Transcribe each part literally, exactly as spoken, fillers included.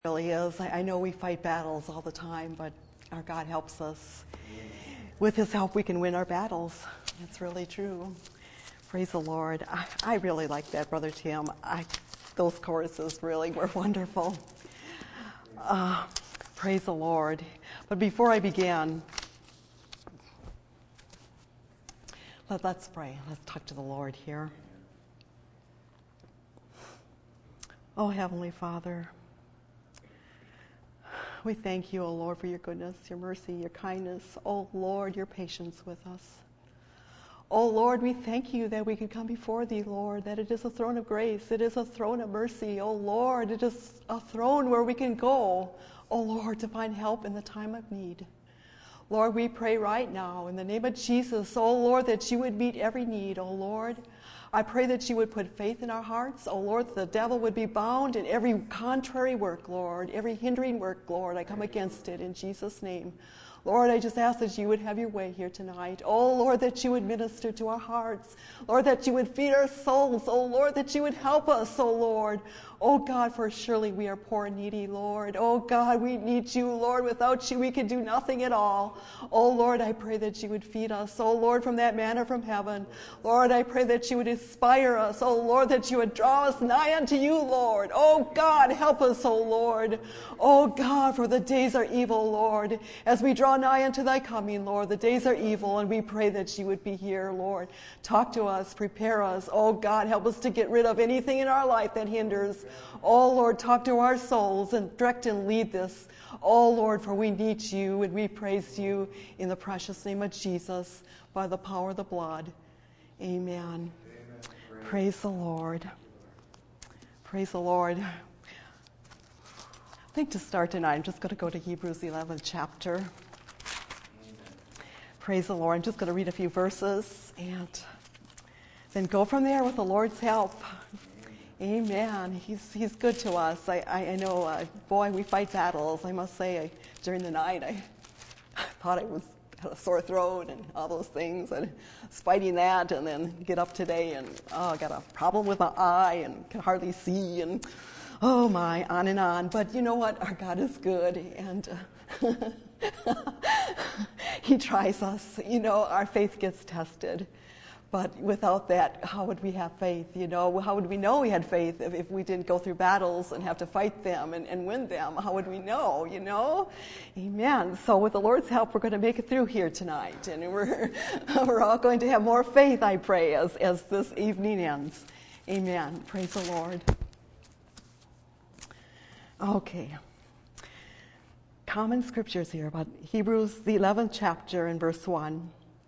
Really is. I, I know we fight battles all the time, but our God helps us. With His help, we can win our battles. It's really true. Praise the Lord. I, I really like that, Brother Tim. I, those choruses really were wonderful. Uh, praise the Lord. But before I begin, let, let's pray. Let's talk to the Lord here. Oh, Heavenly Father, we thank you, O Lord, for your goodness, your mercy, your kindness. O Lord, your patience with us. O Lord, we thank you that we can come before thee, Lord, that it is a throne of grace. It is a throne of mercy. O Lord, it is a throne where we can go, O Lord, to find help in the time of need. Lord, we pray right now in the name of Jesus, O Lord, that you would meet every need, O Lord. I pray that you would put faith in our hearts. Oh, Lord, that the devil would be bound in every contrary work, Lord, every hindering work, Lord. I come against it in Jesus' name. Lord, I just ask that you would have your way here tonight. Oh, Lord, that you would minister to our hearts. Lord, that you would feed our souls. Oh, Lord, that you would help us, oh, Lord. Oh, God, for surely we are poor and needy, Lord. Oh, God, we need you, Lord. Without you, we can do nothing at all. Oh, Lord, I pray that you would feed us. Oh, Lord, from that manna from heaven. Lord, I pray that you would inspire us. Oh, Lord, that you would draw us nigh unto you, Lord. Oh, God, help us, oh, Lord. Oh, God, for the days are evil, Lord. As we draw nigh unto thy coming, Lord, the days are evil, and we pray that you would be here, Lord. Talk to us, prepare us. Oh, God, help us to get rid of anything in our life that hinders. Oh, Lord, talk to our souls and direct and lead this. Oh, Lord, for we need you, and we praise you in the precious name of Jesus by the power of the blood. Amen. Amen. Praise. Praise the Lord. Praise the Lord. I think to start tonight, I'm just going to go to Hebrews, the eleventh chapter. Amen. Praise the Lord. I'm just going to read a few verses and then go from there with the Lord's help. Amen. He's He's good to us. I, I, I know, uh, boy, we fight battles. I must say, I, during the night, I, I thought I was had a sore throat and all those things, and was fighting that, and then get up today, and oh, I got a problem with my eye and can hardly see, and oh my, on and on. But you know what? Our God is good, and uh, He tries us. You know, our faith gets tested. But without that, how would we have faith? You know, how would we know we had faith if, if we didn't go through battles and have to fight them and, and win them? How would we know, you know? Amen. So with the Lord's help, we're going to make it through here tonight. And we're we're all going to have more faith, I pray, as, as this evening ends. Amen. Praise the Lord. Okay. Common scriptures here about Hebrews, the eleventh chapter and verse one.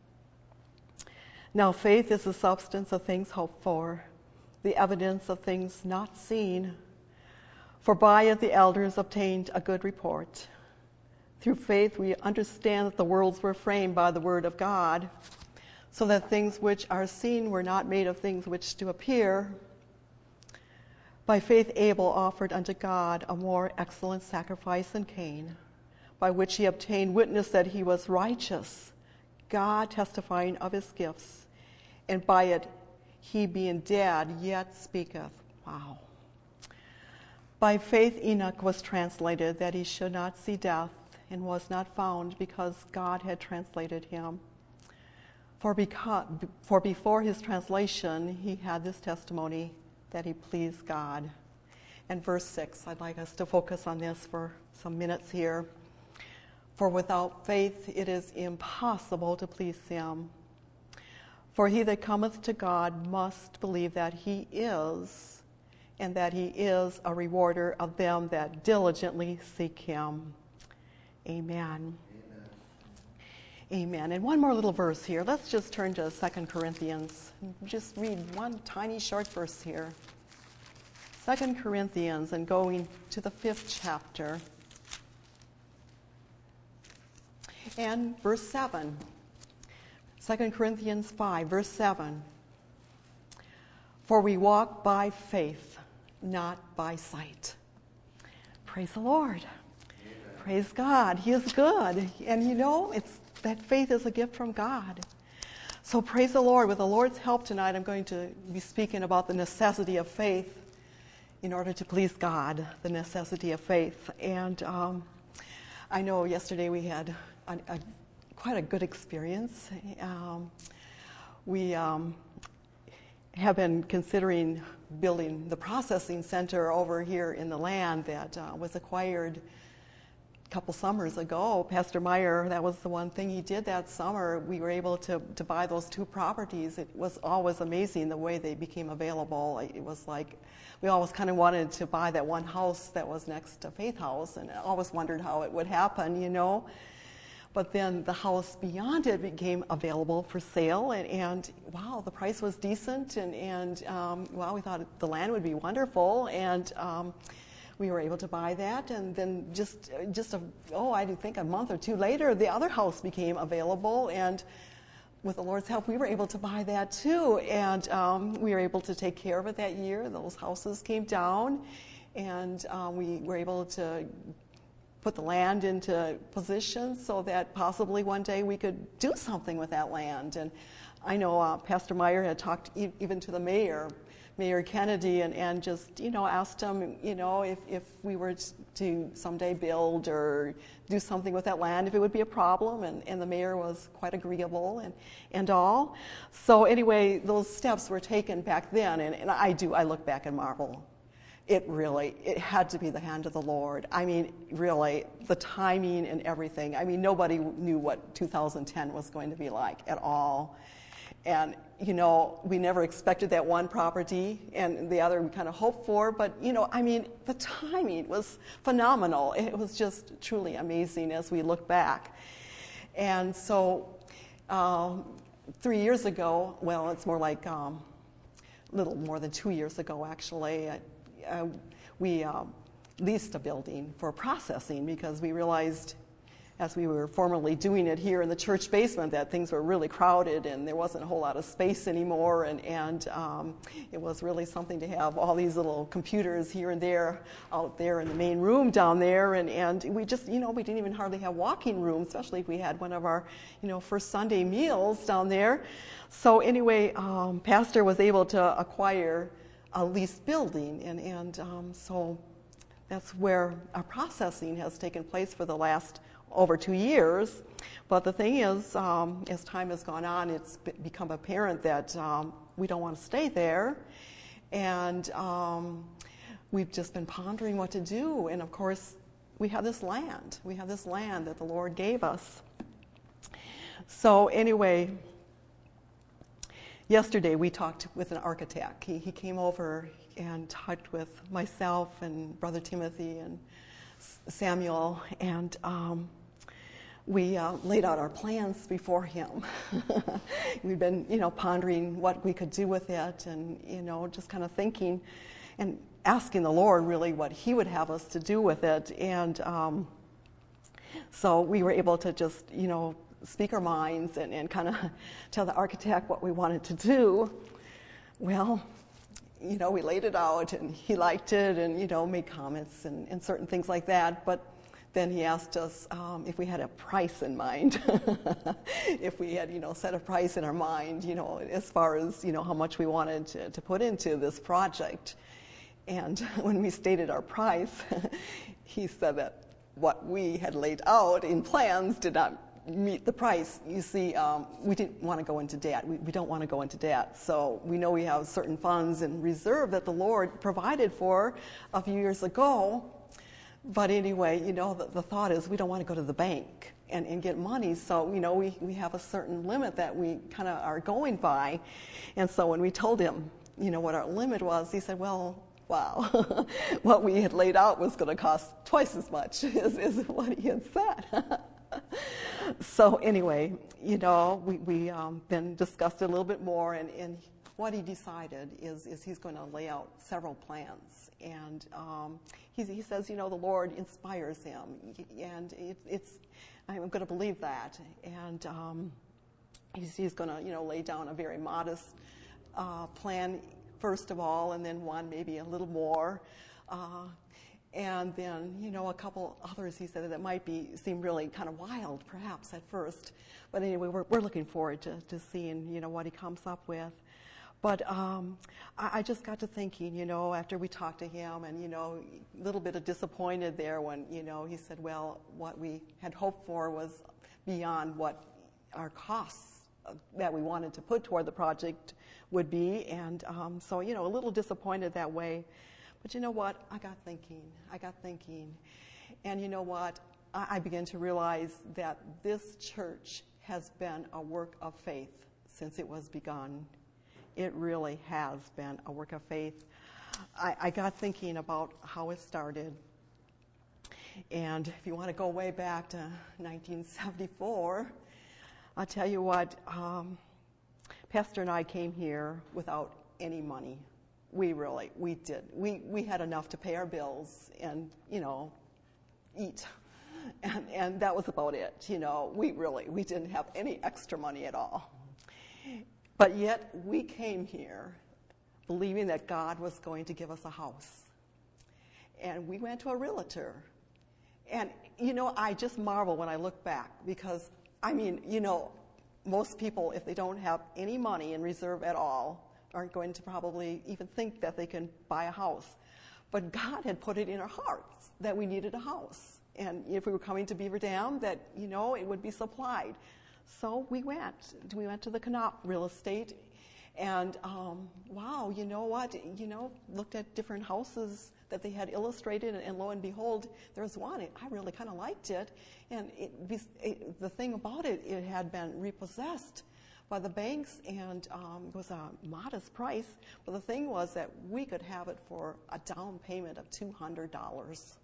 Now faith is the substance of things hoped for, the evidence of things not seen. For by it the elders obtained a good report. Through faith we understand that the worlds were framed by the word of God, so that things which are seen were not made of things which do appear. By faith Abel offered unto God a more excellent sacrifice than Cain, by which he obtained witness that he was righteous, God testifying of his gifts, and by it he being dead yet speaketh. Wow. By faith Enoch was translated that he should not see death, and was not found because God had translated him. For, because, for before his translation he had this testimony that he pleased God. And verse six, I'd like us to focus on this for some minutes here. For without faith it is impossible to please him. For he that cometh to God must believe that he is, and that he is a rewarder of them that diligently seek him. Amen. Amen. Amen. And one more little verse here. Let's just turn to Second Corinthians. Just read one tiny short verse here. Second Corinthians, and going to the fifth chapter. And verse seven. Second Corinthians five, verse seven. For we walk by faith, not by sight. Praise the Lord. Amen. Praise God. He is good. And you know, it's that faith is a gift from God. So praise the Lord. With the Lord's help tonight, I'm going to be speaking about the necessity of faith in order to please God, the necessity of faith. And um, I know yesterday we had a, a, quite a good experience. Um, we um, have been considering building the processing center over here in the land that uh, was acquired a couple summers ago. Pastor Meyer, that was the one thing he did that summer. We were able to, to buy those two properties. It was always amazing the way they became available. It was like we always kind of wanted to buy that one house that was next to Faith House, and I always wondered how it would happen, you know. But then the house beyond it became available for sale, and, and wow, the price was decent, and, and um, wow, we thought the land would be wonderful, and um, we were able to buy that. And then just, just a, oh, I think a month or two later, the other house became available, and with the Lord's help, we were able to buy that too, and um, we were able to take care of it that year. Those houses came down, and um, we were able to put the land into position so that possibly one day we could do something with that land. And I know uh, Pastor Meyer had talked e- even to the mayor, Mayor Kennedy, and, and just, you know, asked him, you know, if, if we were to someday build or do something with that land, if it would be a problem, and, and the mayor was quite agreeable and, and all. So anyway, those steps were taken back then, and, and I do, I look back and marvel. It really, it had to be the hand of the Lord. I mean, really, the timing and everything. I mean, nobody knew what two thousand ten was going to be like at all. And, you know, we never expected that one property, and the other we kind of hoped for. But, you know, I mean, the timing was phenomenal. It was just truly amazing as we look back. And so um, three years ago, well, it's more like um, a little more than two years ago, actually, I, Uh, we uh, leased a building for processing because we realized, as we were formerly doing it here in the church basement, that things were really crowded and there wasn't a whole lot of space anymore, and, and um, it was really something to have all these little computers here and there out there in the main room down there, and, and we just, you know, we didn't even hardly have walking room, especially if we had one of our, you know, first Sunday meals down there. So anyway, um, Pastor was able to acquire a leased building, and, and um, so that's where our processing has taken place for the last over two years. But the thing is, um, as time has gone on, it's be- become apparent that um, we don't want to stay there, and um, we've just been pondering what to do. And of course, we have this land. We have this land that the Lord gave us. So anyway, yesterday we talked with an architect. He, he came over and talked with myself and Brother Timothy and Samuel, and um, we uh, laid out our plans before him. We've been, you know, pondering what we could do with it, and, you know, just kind of thinking and asking the Lord really what he would have us to do with it. And um, so we were able to just, you know, speak our minds and, and kind of tell the architect what we wanted to do. Well, you know, we laid it out, and he liked it, and, you know, made comments and, and certain things like that. But then he asked us um, if we had a price in mind, if we had, you know, set a price in our mind, you know, as far as, you know, how much we wanted to, to put into this project. And when we stated our price, he said that what we had laid out in plans did not meet the price. You see, um, we didn't want to go into debt. We, we don't want to go into debt. So we know we have certain funds in reserve that the Lord provided for a few years ago. But anyway, you know, the, the thought is we don't want to go to the bank and, and get money. So, you know, we, we have a certain limit that we kind of are going by. And so when we told him, you know, what our limit was, he said, well, wow, what we had laid out was going to cost twice as much is, is what he had said. So anyway, you know, we, we um, then discussed it a little bit more, and, and what he decided is, is he's going to lay out several plans. And um, he, he says, you know, the Lord inspires him, and it, it's, I'm going to believe that. And um, he's, he's going to, you know, lay down a very modest uh, plan, first of all, and then one maybe a little more. Uh, And then, you know, a couple others he said that might be seem really kind of wild, perhaps, at first. But anyway, we're, we're looking forward to, to seeing, you know, what he comes up with. But um, I, I just got to thinking, you know, after we talked to him, and, you know, a little bit of disappointed there when, you know, he said, well, what we had hoped for was beyond what our costs that we wanted to put toward the project would be. And um, so, you know, a little disappointed that way. But you know what? I got thinking. I got thinking. And you know what? I, I began to realize that this church has been a work of faith since it was begun. It really has been a work of faith. I, I got thinking about how it started. And if you want to go way back to nineteen seventy-four, I'll tell you what, um, Pastor and I came here without any money. We really, we did. We, we had enough to pay our bills and, you know, eat. And, and that was about it. You know, we really, we didn't have any extra money at all. But yet we came here believing that God was going to give us a house. And we went to a realtor. And, you know, I just marvel when I look back because, I mean, you know, most people, if they don't have any money in reserve at all, aren't going to probably even think that they can buy a house. But God had put it in our hearts that we needed a house. And if we were coming to Beaver Dam, that, you know, it would be supplied. So we went. We went to the Knopp Real Estate. And, um, wow, you know what? You know, looked at different houses that they had illustrated, and, and lo and behold, there was one. I really kind of liked it. And it, it, the thing about it, it had been repossessed by the banks, and um, it was a modest price. But the thing was that we could have it for a down payment of two hundred dollars.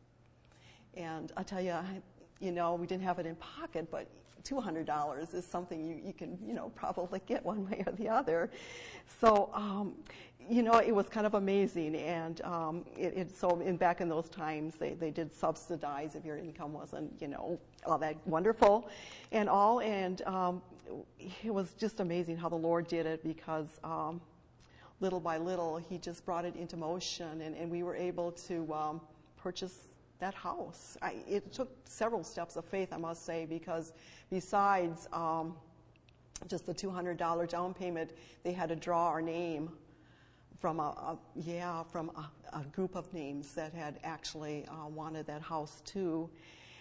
And I tell you, I, you know, we didn't have it in pocket, but two hundred dollars is something you, you can, you know, probably get one way or the other. So, um, you know, it was kind of amazing. And um, it, it, so in, back in those times, they, they did subsidize if your income wasn't, you know, all that wonderful and all. And um, it was just amazing how the Lord did it because um, little by little, he just brought it into motion, and, and we were able to um, purchase that house. I, it took several steps of faith, I must say, because besides um, just the two hundred dollars down payment, they had to draw our name from a, a yeah from a, a group of names that had actually uh, wanted that house too,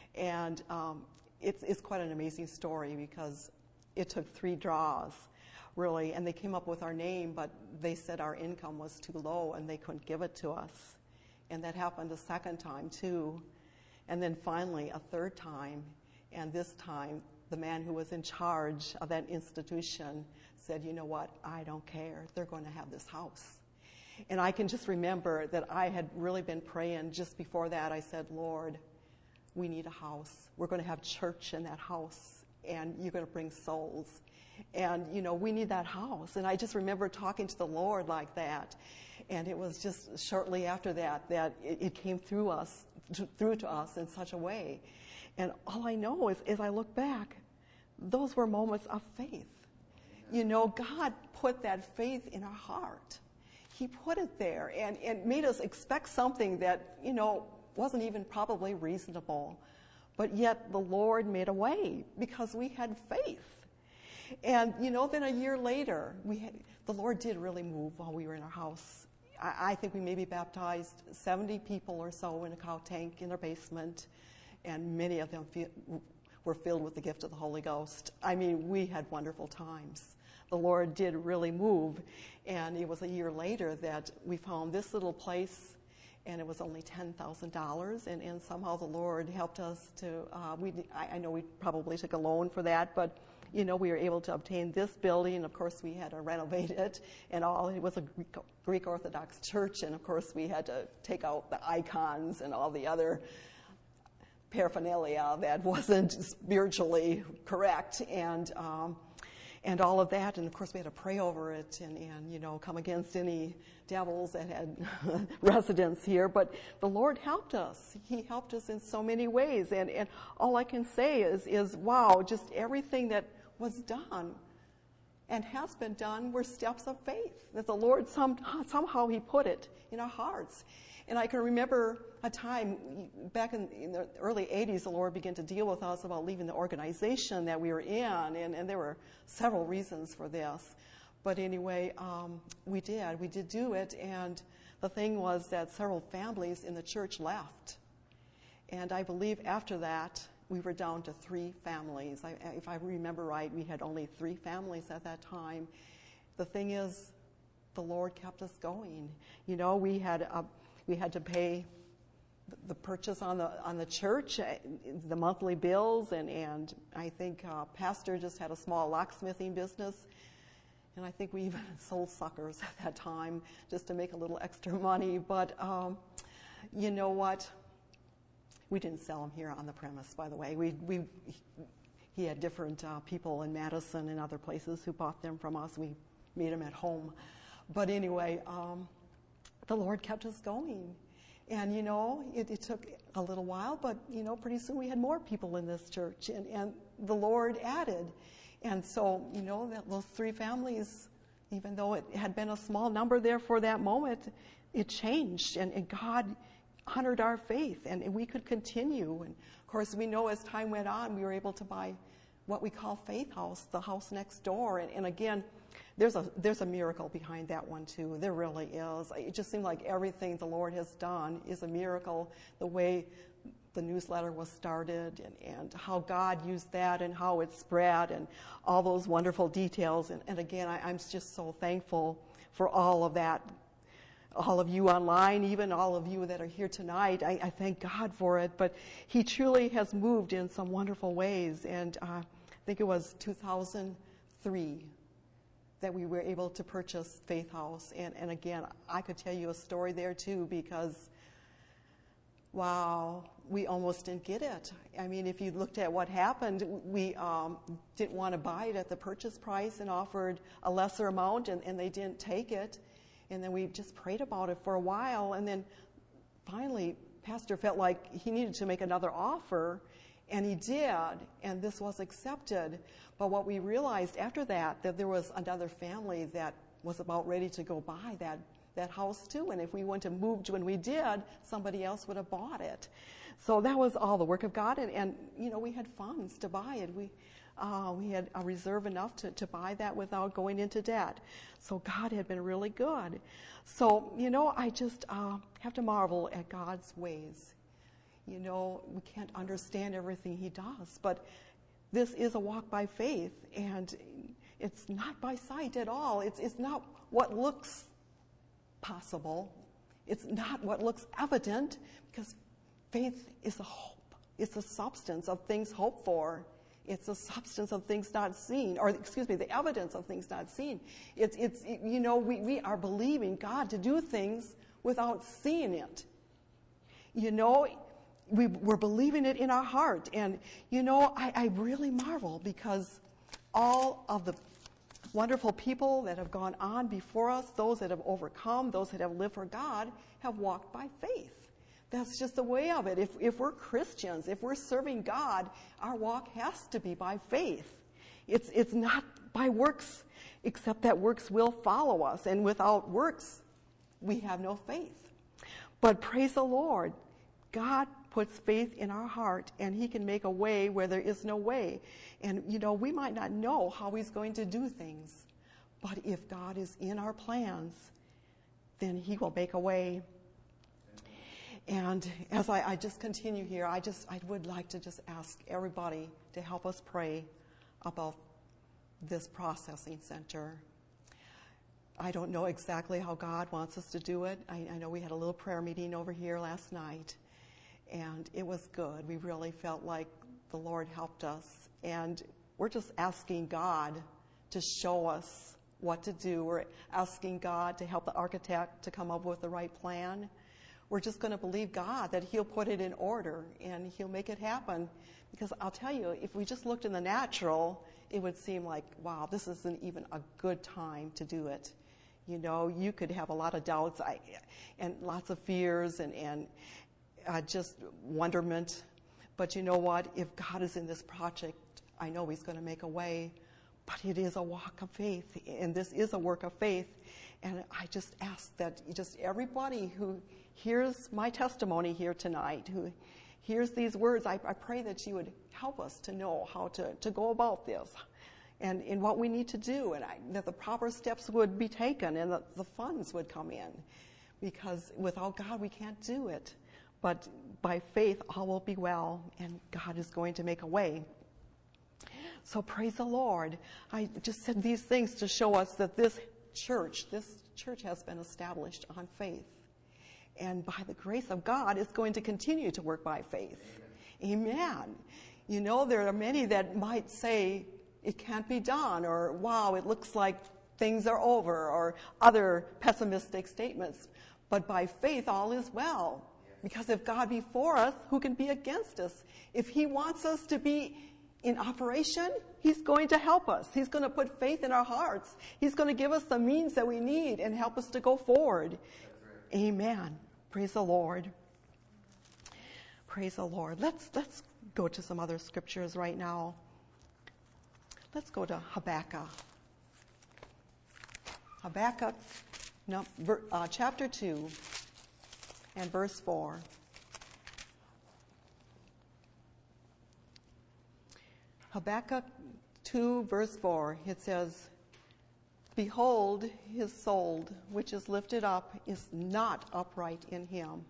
and um, it's it's quite an amazing story because it took three draws, really, and they came up with our name, but they said our income was too low and they couldn't give it to us. And that happened a second time, too. And then finally, a third time. And this time, the man who was in charge of that institution said, you know what, I don't care. They're going to have this house. And I can just remember that I had really been praying just before that. I said, Lord, we need a house. We're going to have church in that house, and you're going to bring souls. And, you know, we need that house. And I just remember talking to the Lord like that. And it was just shortly after that that it, it came through us, through to us in such a way. And all I know is, as I look back, those were moments of faith. You know, God put that faith in our heart. He put it there and, and made us expect something that, you know, wasn't even probably reasonable. But yet the Lord made a way because we had faith. And, you know, then a year later, we had, the Lord did really move while we were in our house. I, I think we maybe baptized seventy people or so in a cow tank in our basement, and many of them fe- were filled with the gift of the Holy Ghost. I mean, we had wonderful times. The Lord did really move, and it was a year later that we found this little place, and it was only ten thousand dollars, and, and somehow the Lord helped us to, uh, we, I, I know we probably took a loan for that, but you know, we were able to obtain this building. Of course, we had to renovate it and all. It was a Greek, Greek Orthodox church, and of course, we had to take out the icons and all the other paraphernalia that wasn't spiritually correct, and um, and all of that. And of course, we had to pray over it and, and you know, come against any devils that had residence here. But the Lord helped us. He helped us in so many ways. And, and all I can say is, is, wow, just everything that was done and has been done were steps of faith that the Lord some, somehow he put it in our hearts. And I can remember a time back in, in the early eighties, the Lord began to deal with us about leaving the organization that we were in, and, and there were several reasons for this. But anyway, um, we did. We did do it, and the thing was that several families in the church left. And I believe after that, we were down to three families. I, if I remember right, we had only three families at that time. The thing is, the Lord kept us going. You know, we had a, we had to pay the purchase on the on the church, the monthly bills, and and I think uh, Pastor just had a small locksmithing business, and I think we even sold suckers at that time just to make a little extra money. But um, you know what? We didn't sell them here on the premise, by the way. We we he had different uh, people in Madison and other places who bought them from us. We made them at home. But anyway, um, the Lord kept us going. And, you know, it, it took a little while, but, you know, pretty soon we had more people in this church, and, and the Lord added. And so, you know, that, those three families, even though it had been a small number there for that moment, it changed, and, and God honored our faith, and, and we could continue. And, of course, we know as time went on, we were able to buy what we call Faith House, the house next door. And, and again, there's a there's a miracle behind that one too. There really is. It just seemed like everything the Lord has done is a miracle. The way the newsletter was started, and, and how God used that, and how it spread, and all those wonderful details. And, and again, I, I'm just so thankful for all of that. All of you online, even all of you that are here tonight, I, I thank God for it. But He truly has moved in some wonderful ways. And uh, I think it was two thousand three that we were able to purchase Faith House. And, and again, I could tell you a story there too, because, wow, we almost didn't get it. I mean, if you looked at what happened, we um, didn't want to buy it at the purchase price and offered a lesser amount, and, and they didn't take it. And then we just prayed about it for a while, and then finally, Pastor felt like he needed to make another offer, and he did, and this was accepted. But what we realized after that, that there was another family that was about ready to go buy that, that house too, and if we wouldn't have moved when we did, somebody else would have bought it. So that was all the work of God, and, and you know, we had funds to buy it. We uh, we had a reserve enough to, to buy that without going into debt. So God had been really good. So, you know, I just uh, have to marvel at God's ways. You know, we can't understand everything He does, but this is a walk by faith, and it's not by sight at all. It's it's not what looks possible. It's not what looks evident, because faith is a hope. It's a substance of things hoped for. It's a substance of things not seen, or excuse me, the evidence of things not seen. It's it's you know, we, we are believing God to do things without seeing it. You know, we, we're believing it in our heart. And, you know, I, I really marvel, because all of the wonderful people that have gone on before us, those that have overcome, those that have lived for God, have walked by faith. That's just the way of it. If, if we're Christians, if we're serving God, our walk has to be by faith. It's, it's not by works, except that works will follow us. And without works, we have no faith. But praise the Lord, God puts faith in our heart, and He can make a way where there is no way. And, you know, we might not know how He's going to do things, but if God is in our plans, then He will make a way. And as I, I just continue here, I just I would like to just ask everybody to help us pray about this processing center. I don't know exactly how God wants us to do it. I, I know we had a little prayer meeting over here last night, and it was good. We really felt like the Lord helped us. And we're just asking God to show us what to do. We're asking God to help the architect to come up with the right plan. We're just going to believe God that He'll put it in order and He'll make it happen. Because I'll tell you, if we just looked in the natural, it would seem like, wow, this isn't even a good time to do it. You know, you could have a lot of doubts I, and lots of fears and, and uh, just wonderment. But you know what? If God is in this project, I know He's going to make a way. But it is a walk of faith, and this is a work of faith. And I just ask that just everybody who hears my testimony here tonight, who hears these words, I, I pray that you would help us to know how to, to go about this. and in what we need to do, and I, that the proper steps would be taken and that the funds would come in. Because without God, we can't do it. But by faith, all will be well, and God is going to make a way. So praise the Lord. I just said these things to show us that this church, this church has been established on faith. And by the grace of God, it's going to continue to work by faith. Amen. Amen. You know, there are many that might say it can't be done, or wow, it looks like things are over, or other pessimistic statements. But by faith, all is well. Because if God be for us, who can be against us? If he wants us to be in operation, he's going to help us. He's going to put faith in our hearts. He's going to give us the means that we need and help us to go forward. Right. Amen. Praise the Lord. Praise the Lord. Let's let's go to some other scriptures right now. Let's go to Habakkuk. Habakkuk, no, uh, chapter two, and verse four. Habakkuk two, verse four, it says, "Behold, his soul, which is lifted up, is not upright in him,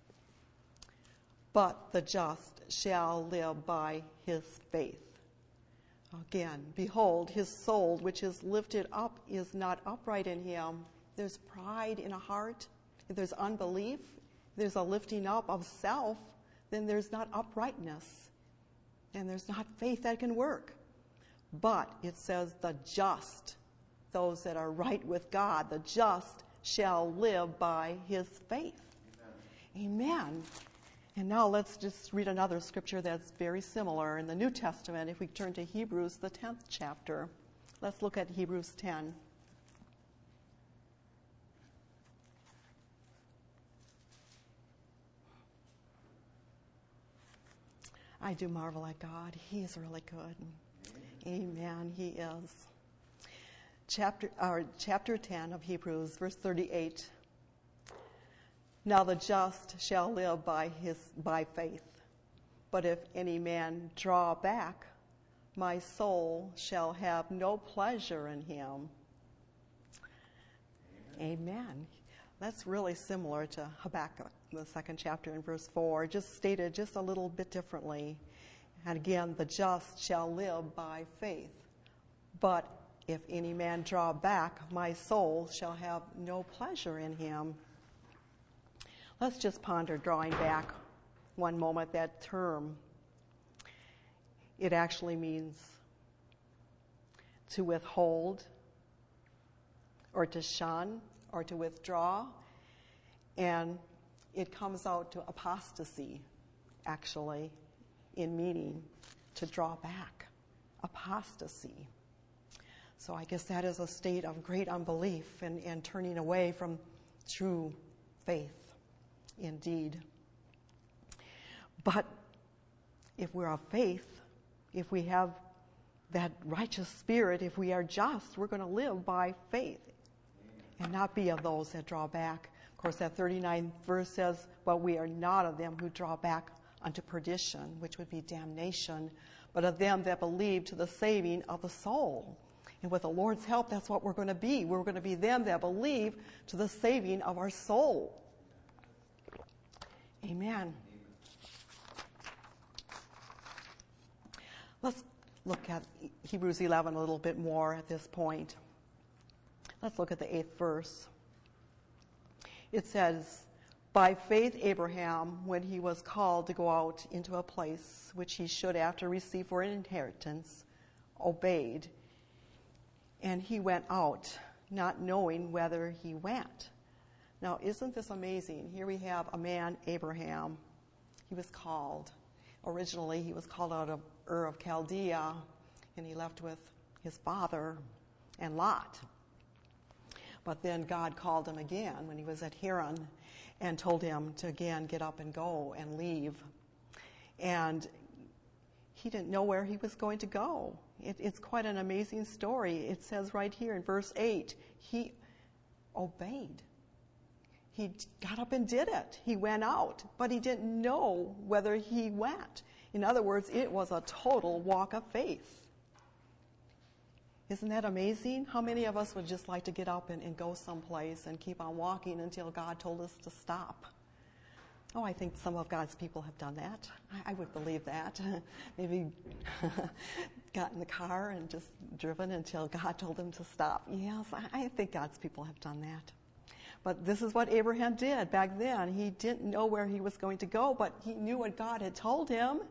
but the just shall live by his faith." Again, behold, his soul, which is lifted up, is not upright in him. There's pride in a heart. If there's unbelief, if there's a lifting up of self, then there's not uprightness. And there's not faith that can work. But it says the just, those that are right with God, the just shall live by his faith. Amen. Amen. And now let's just read another scripture that's very similar in the New Testament. If we turn to Hebrews, the tenth chapter. Let's look at Hebrews ten. I do marvel at God. He is really good. Amen. He is. Chapter, or chapter ten of Hebrews, verse thirty-eight. "Now the just shall live by his by faith. But if any man draw back, my soul shall have no pleasure in him." Amen. Amen. That's really similar to Habakkuk, the second chapter in verse four, just stated just a little bit differently. And again, the just shall live by faith. But if any man draw back, my soul shall have no pleasure in him. Let's just ponder drawing back one moment, that term. It actually means to withhold, or to shun, or to withdraw, and it comes out to apostasy, actually, in meaning to draw back, apostasy. So I guess that is a state of great unbelief and, and turning away from true faith, indeed. But if we're of faith, if we have that righteous spirit, if we are just, we're going to live by faith and not be of those that draw back. Of course, that thirty-ninth verse says, "But we are not of them who draw back unto perdition," which would be damnation, "but of them that believe to the saving of the soul." And with the Lord's help, that's what we're going to be. We're going to be them that believe to the saving of our soul. Amen. Let's look at Hebrews eleven a little bit more at this point. Let's look at the eighth verse. It says, "By faith Abraham, when he was called to go out into a place which he should after receive for an inheritance, obeyed. And he went out, not knowing whither he went." Now, isn't this amazing? Here we have a man, Abraham. He was called. Originally, he was called out of Ur of Chaldea, and he left with his father and Lot. But then God called him again when he was at Haran and told him to again get up and go and leave. And he didn't know where he was going to go. It, it's quite an amazing story. It says right here in verse eight, he obeyed. He got up and did it. He went out, but he didn't know whether he went. In other words, it was a total walk of faith. Isn't that amazing? How many of us would just like to get up and, and go someplace and keep on walking until God told us to stop? Oh, I think some of God's people have done that. I, I would believe that. Maybe got in the car and just driven until God told them to stop. Yes, I, I think God's people have done that. But this is what Abraham did back then. He didn't know where he was going to go, but he knew what God had told him.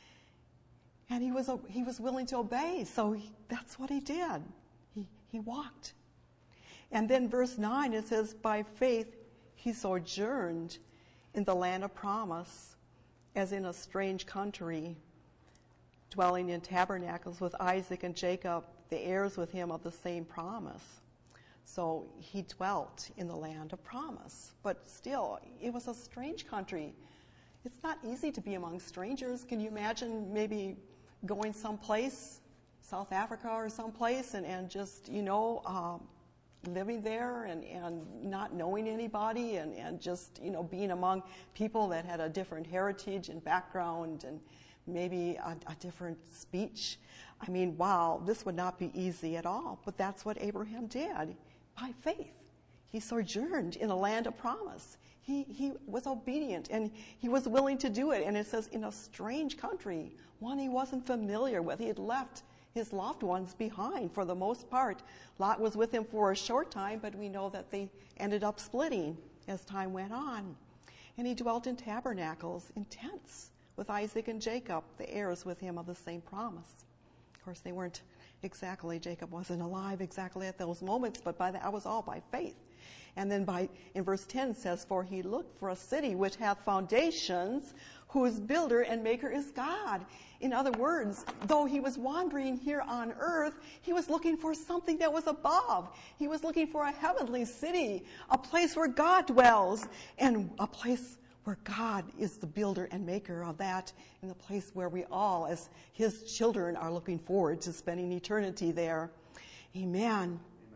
And he was he was willing to obey, so he, that's what he did. He he walked. And then verse nine, it says, by faith he sojourned in the land of promise, as in a strange country, dwelling in tabernacles with Isaac and Jacob, the heirs with him of the same promise. So he dwelt in the land of promise. But still, it was a strange country. It's not easy to be among strangers. Can you imagine maybe going someplace, South Africa or someplace, and, and just, you know, um, living there and, and not knowing anybody and, and just, you know, being among people that had a different heritage and background and maybe a, a different speech. I mean, wow, this would not be easy at all. But that's what Abraham did. By faith, he sojourned in a land of promise. He, he was obedient and he was willing to do it. And it says in a strange country, one he wasn't familiar with. He had left his loved ones behind for the most part. Lot was with him for a short time, but we know that they ended up splitting as time went on. And he dwelt in tabernacles, in tents, with Isaac and Jacob, the heirs with him of the same promise. Of course, they weren't exactly, Jacob wasn't alive exactly at those moments, but by that was all by faith. And then by in verse ten says, for he looked for a city which hath foundations, whose builder and maker is God. In other words, though he was wandering here on earth, he was looking for something that was above. He was looking for a heavenly city, a place where God dwells, and a place where God is the builder and maker of that, and the place where we all, as his children, are looking forward to spending eternity there. Amen.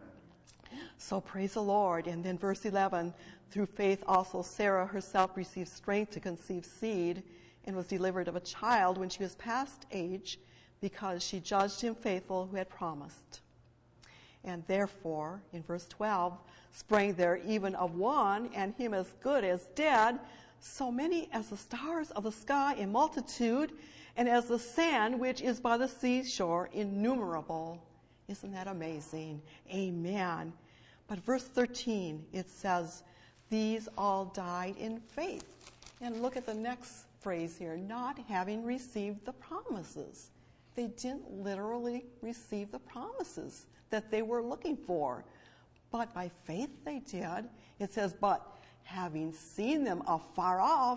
So praise the Lord. And then verse eleven, through faith also Sarah herself received strength to conceive seed and was delivered of a child when she was past age, because she judged him faithful who had promised. And therefore, in verse twelve, sprang there even of one, and him as good as dead, so many as the stars of the sky in multitude, and as the sand which is by the seashore innumerable. Isn't that amazing? Amen. But verse thirteen, it says, these all died in faith. And look at the next phrase here, not having received the promises. They didn't literally receive the promises that they were looking for. But by faith they did. It says, but having seen them afar off,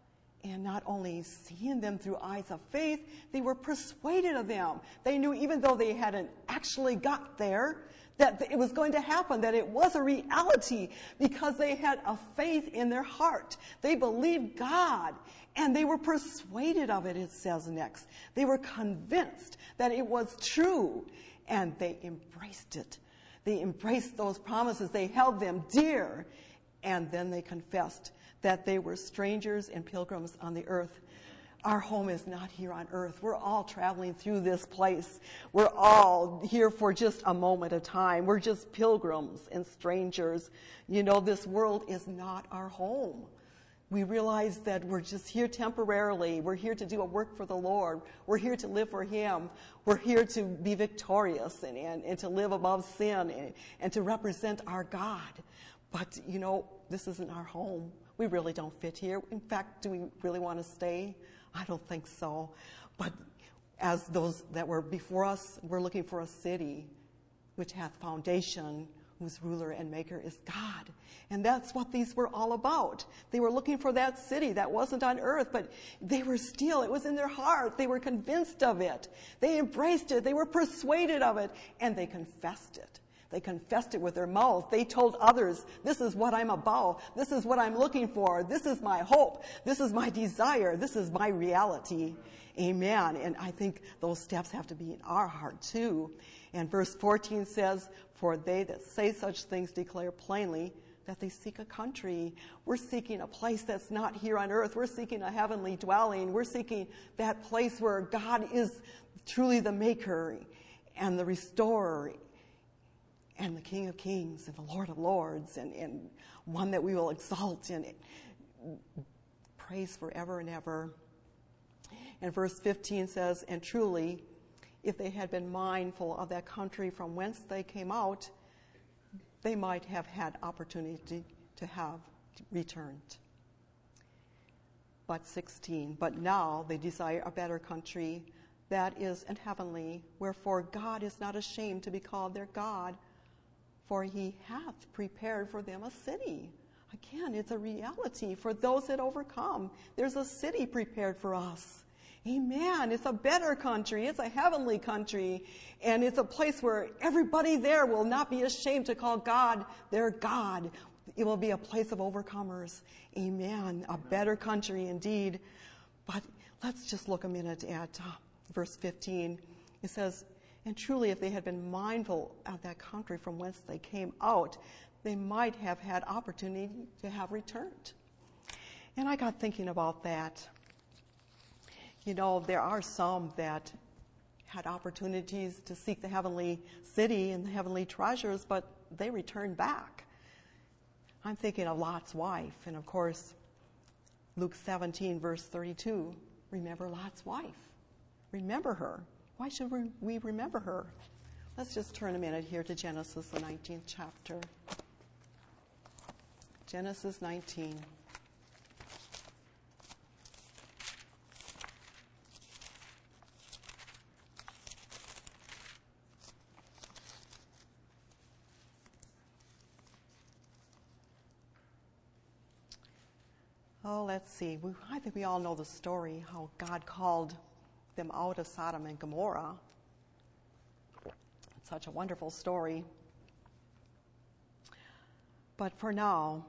and not only seeing them through eyes of faith, they were persuaded of them. They knew, even though they hadn't actually got there, that it was going to happen, that it was a reality, because they had a faith in their heart. They believed God, and they were persuaded of it, it says next. They were convinced that it was true, and they embraced it. They embraced those promises. They held them dear, and then they confessed that they were strangers and pilgrims on the earth. Our home is not here on earth. We're all traveling through this place. We're all here for just a moment of time. We're just pilgrims and strangers. You know, this world is not our home. We realize that we're just here temporarily. We're here to do a work for the Lord. We're here to live for Him. We're here to be victorious and, and, and to live above sin and, and to represent our God. But, you know, this isn't our home. We really don't fit here. In fact, do we really want to stay? I don't think so. But as those that were before us, we're looking for a city which hath foundation, whose ruler and maker is God. And that's what these were all about. They were looking for that city that wasn't on earth, but they were still, it was in their heart. They were convinced of it. They embraced it. They were persuaded of it, and they confessed it. They confessed it with their mouth. They told others, this is what I'm about. This is what I'm looking for. This is my hope. This is my desire. This is my reality. Amen. And I think those steps have to be in our heart too. And verse fourteen says, for they that say such things declare plainly that they seek a country. We're seeking a place that's not here on earth. We're seeking a heavenly dwelling. We're seeking that place where God is truly the maker and the restorer and the King of Kings and the Lord of Lords, and, and one that we will exalt and praise forever and ever. And verse fifteen says, and truly, if they had been mindful of that country from whence they came out, they might have had opportunity to have returned. But sixteen, but now they desire a better country, that is in heavenly, wherefore God is not ashamed to be called their God, for he hath prepared for them a city. Again, it's a reality for those that overcome. There's a city prepared for us. Amen. It's a better country. It's a heavenly country. And it's a place where everybody there will not be ashamed to call God their God. It will be a place of overcomers. Amen. A better country indeed. But let's just look a minute at uh, verse fifteen. It says, and truly if they had been mindful of that country from whence they came out, they might have had opportunity to have returned. And I got thinking about that. You know, there are some that had opportunities to seek the heavenly city and the heavenly treasures, but they returned back. I'm thinking of Lot's wife, and of course, Luke seventeen, verse thirty-two, remember Lot's wife. Remember her. Why should we remember her? Let's just turn a minute here to Genesis, the nineteenth chapter. Genesis nineteen. Oh, let's see. We, I think we all know the story, how God called them out of Sodom and Gomorrah. It's such a wonderful story. But for now,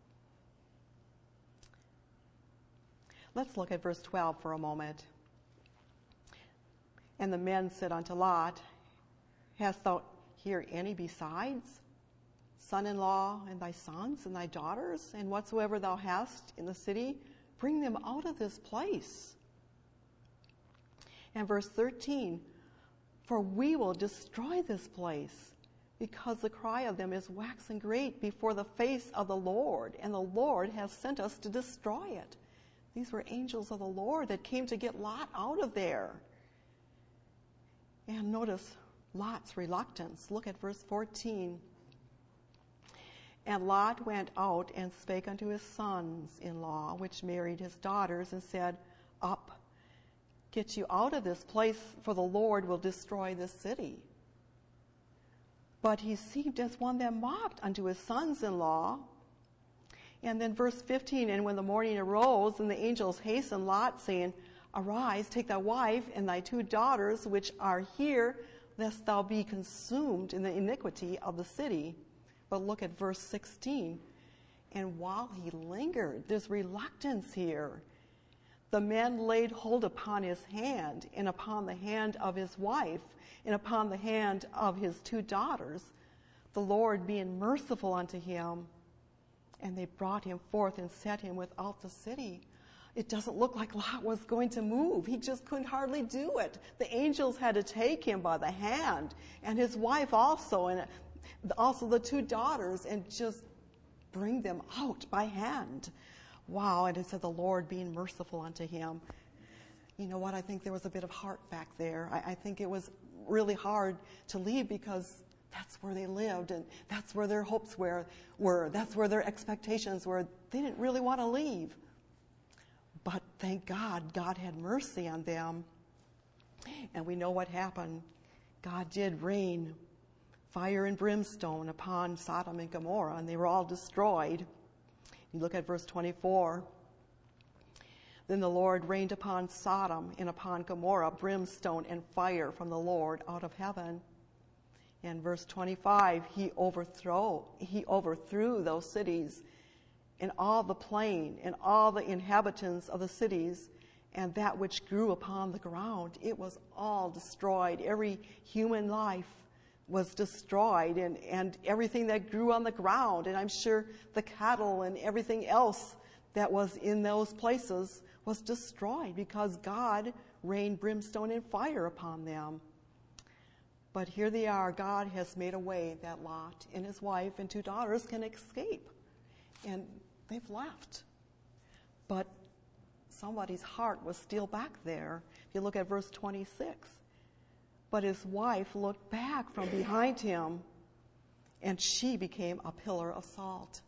let's look at verse twelve for a moment. And the men said unto Lot, hast thou here any besides? Son-in-law, and thy sons, and thy daughters, and whatsoever thou hast in the city, bring them out of this place. And verse thirteen, for we will destroy this place, because the cry of them is waxing great before the face of the Lord, and the Lord has sent us to destroy it. These were angels of the Lord that came to get Lot out of there. And notice Lot's reluctance. Look at verse fourteen. And Lot went out and spake unto his sons-in-law, which married his daughters, and said, up, get you out of this place, for the Lord will destroy this city. But he seemed as one that mocked unto his sons-in-law. And then verse fifteen, and when the morning arose, and the angels hastened Lot, saying, arise, take thy wife and thy two daughters, which are here, lest thou be consumed in the iniquity of the city. But look at verse sixteen. And while he lingered, there's reluctance here. The men laid hold upon his hand, and upon the hand of his wife, and upon the hand of his two daughters, the Lord being merciful unto him. And they brought him forth and set him without the city. It doesn't look like Lot was going to move. He just couldn't hardly do it. The angels had to take him by the hand, and his wife also, and also the two daughters, and just bring them out by hand. Wow, and it said the Lord being merciful unto him. You know what? I think there was a bit of heart back there. I, I think it was really hard to leave because that's where they lived, and that's where their hopes were, were. That's where their expectations were. They didn't really want to leave. But thank God, God had mercy on them. And we know what happened. God did rain fire and brimstone upon Sodom and Gomorrah, and they were all destroyed. You look at verse twenty-four. Then the Lord rained upon Sodom and upon Gomorrah brimstone and fire from the Lord out of heaven. And verse twenty-five, he overthrew, he overthrew those cities and all the plain and all the inhabitants of the cities, and that which grew upon the ground. It was all destroyed. Every human life was destroyed, and, and everything that grew on the ground, and I'm sure the cattle and everything else that was in those places was destroyed because God rained brimstone and fire upon them. But here they are. God has made a way that Lot and his wife and two daughters can escape. And they've left. But somebody's heart was still back there. If you look at verse twenty-six. But his wife looked back from behind him, and she became a pillar of salt.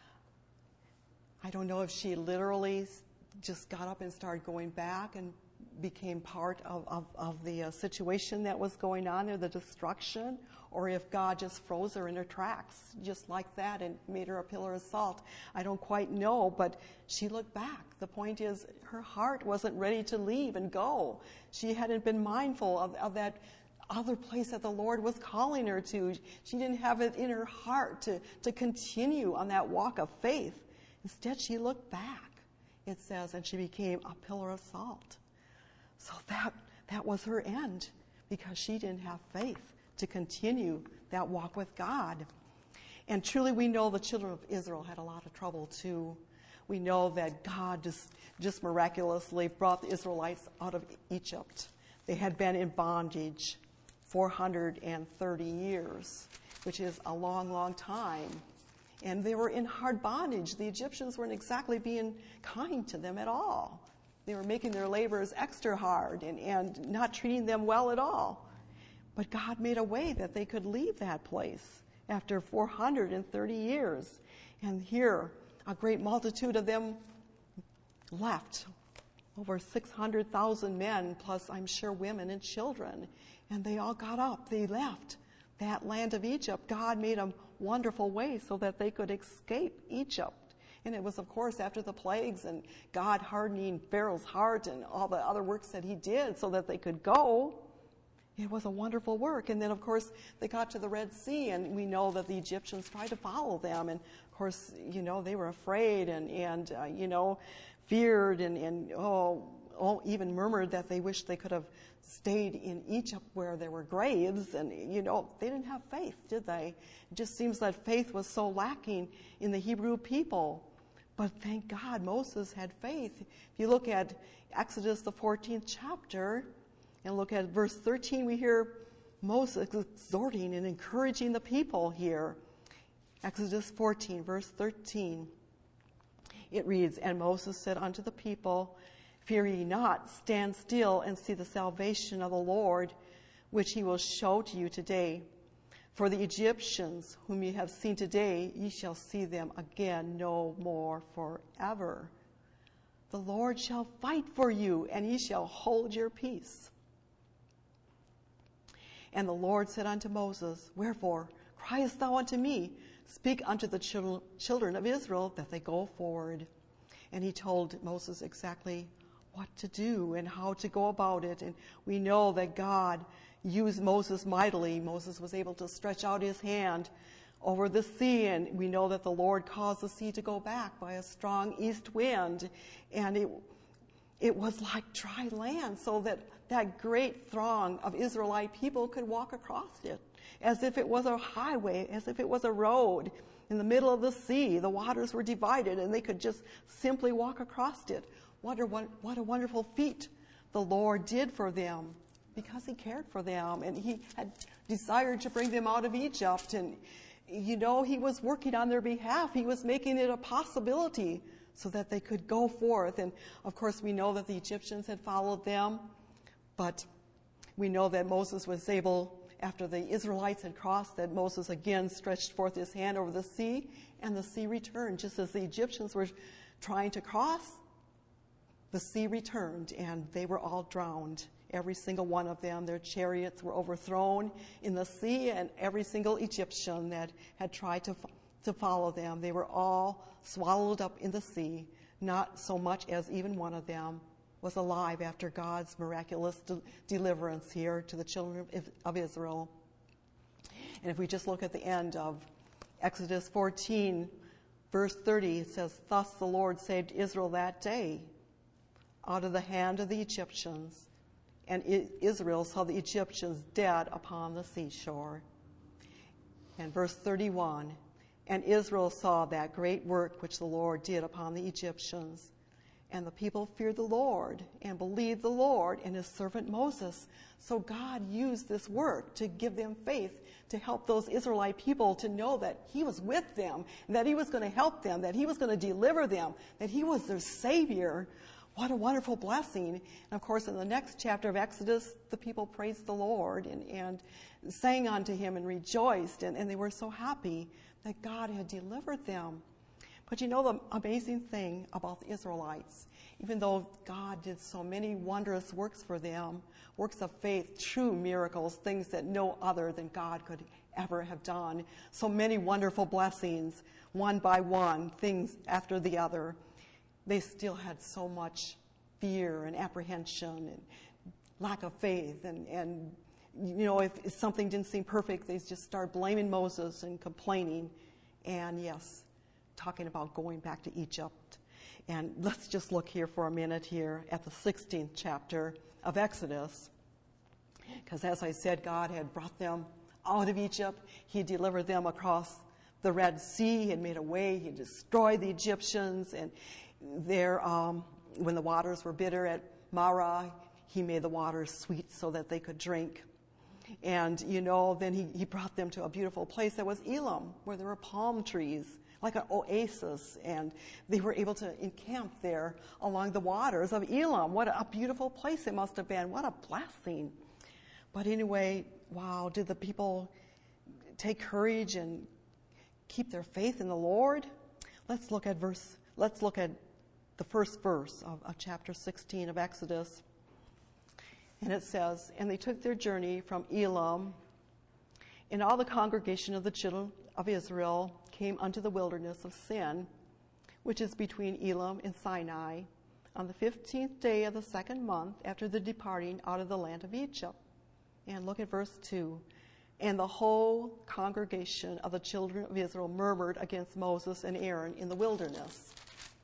I don't know if she literally just got up and started going back and became part of, of, of the uh, situation that was going on there, the destruction, or if God just froze her in her tracks just like that and made her a pillar of salt. I don't quite know, but she looked back. The point is, her heart wasn't ready to leave and go. She hadn't been mindful of, of that other place that the Lord was calling her to. She didn't have it in her heart to, to continue on that walk of faith. Instead, she looked back, it says, and she became a pillar of salt. So that that was her end, because she didn't have faith to continue that walk with God. And truly we know the children of Israel had a lot of trouble too. We know that God just, just miraculously brought the Israelites out of Egypt. They had been in bondage four hundred thirty years, which is a long, long time. And they were in hard bondage. The Egyptians weren't exactly being kind to them at all. They were making their labors extra hard and, and not treating them well at all. But God made a way that they could leave that place after four hundred thirty years. And here, a great multitude of them left. Over six hundred thousand men, plus I'm sure women and children. And they all got up. They left that land of Egypt. God made a wonderful way so that they could escape Egypt. And it was, of course, after the plagues and God hardening Pharaoh's heart and all the other works that he did so that they could go. It was a wonderful work. And then, of course, they got to the Red Sea, and we know that the Egyptians tried to follow them. And, of course, you know, they were afraid and, and uh, you know, feared and, and oh, oh, even murmured that they wished they could have stayed in Egypt where there were graves. And, you know, they didn't have faith, did they? It just seems that faith was so lacking in the Hebrew people. But thank God Moses had faith. If you look at Exodus, the fourteenth chapter, and look at verse thirteen, we hear Moses exhorting and encouraging the people here. Exodus fourteen, verse thirteen. It reads, "And Moses said unto the people, Fear ye not, stand still and see the salvation of the Lord, which he will show to you today. For the Egyptians whom ye have seen today, ye shall see them again no more forever. The Lord shall fight for you, and ye shall hold your peace." And the Lord said unto Moses, "Wherefore criest thou unto me? Speak unto the chil- children of Israel that they go forward." And he told Moses exactly what to do and how to go about it. And we know that God used Moses mightily. Moses was able to stretch out his hand over the sea, and we know that the Lord caused the sea to go back by a strong east wind, and it it was like dry land, so that that great throng of Israelite people could walk across it as if it was a highway, as if it was a road in the middle of the sea. The waters were divided, and they could just simply walk across it. What a, what a wonderful feat the Lord did for them, because he cared for them, and he had desired to bring them out of Egypt. And, you know, he was working on their behalf. He was making it a possibility so that they could go forth. And, of course, we know that the Egyptians had followed them, but we know that Moses was able, after the Israelites had crossed, that Moses again stretched forth his hand over the sea, and the sea returned. Just as the Egyptians were trying to cross, the sea returned, and they were all drowned. Every single one of them. Their chariots were overthrown in the sea, and every single Egyptian that had tried to to follow them, they were all swallowed up in the sea. Not so much as even one of them was alive after God's miraculous de- deliverance here to the children of, of Israel. And if we just look at the end of Exodus fourteen, verse thirty, it says, "Thus the Lord saved Israel that day out of the hand of the Egyptians. And Israel saw the Egyptians dead upon the seashore." And verse thirty-one, "And Israel saw that great work which the Lord did upon the Egyptians. And the people feared the Lord and believed the Lord and his servant Moses. So God used this work to give them faith, to help those Israelite people to know that he was with them, that he was going to help them, that he was going to deliver them, that he was their Savior. What a wonderful blessing. And of course, in the next chapter of Exodus, the people praised the Lord and, and sang unto him and rejoiced. And, and they were so happy that God had delivered them. But you know the amazing thing about the Israelites, even though God did so many wondrous works for them, works of faith, true miracles, things that no other than God could ever have done, so many wonderful blessings, one by one, things after the other, they still had so much fear and apprehension and lack of faith. And, and you know, if, if something didn't seem perfect, they just start blaming Moses and complaining. And yes, talking about going back to Egypt. And let's just look here for a minute here at the sixteenth chapter of Exodus. Because as I said, God had brought them out of Egypt. He delivered them across the Red Sea. He had made a way. He destroyed the Egyptians. And there, um, when the waters were bitter at Marah, he made the waters sweet so that they could drink. And, you know, then he, he brought them to a beautiful place that was Elim, where there were palm trees, like an oasis, and they were able to encamp there along the waters of Elim. What a beautiful place it must have been. What a blessing. But anyway, wow, did the people take courage and keep their faith in the Lord? Let's look at verse, let's look at the first verse of, of chapter sixteen of Exodus. And it says, and they took their journey from Elim, and all the congregation of the children of Israel came unto the wilderness of Sin, which is between Elim and Sinai, on the fifteenth day of the second month after the departing out of the land of Egypt. And look at verse two. And the whole congregation of the children of Israel murmured against Moses and Aaron in the wilderness.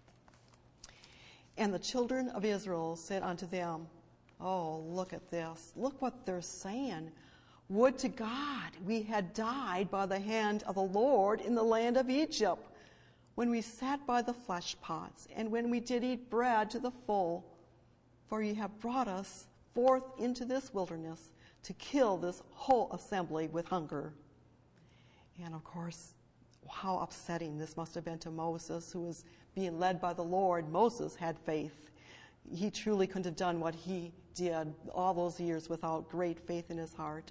And the children of Israel said unto them, oh, look at this. Look what they're saying. Would to God we had died by the hand of the Lord in the land of Egypt, when we sat by the flesh pots, and when we did eat bread to the full. For ye have brought us forth into this wilderness to kill this whole assembly with hunger. And of course, how upsetting this must have been to Moses, who was being led by the Lord. Moses had faith. He truly couldn't have done what he did all those years without great faith in his heart.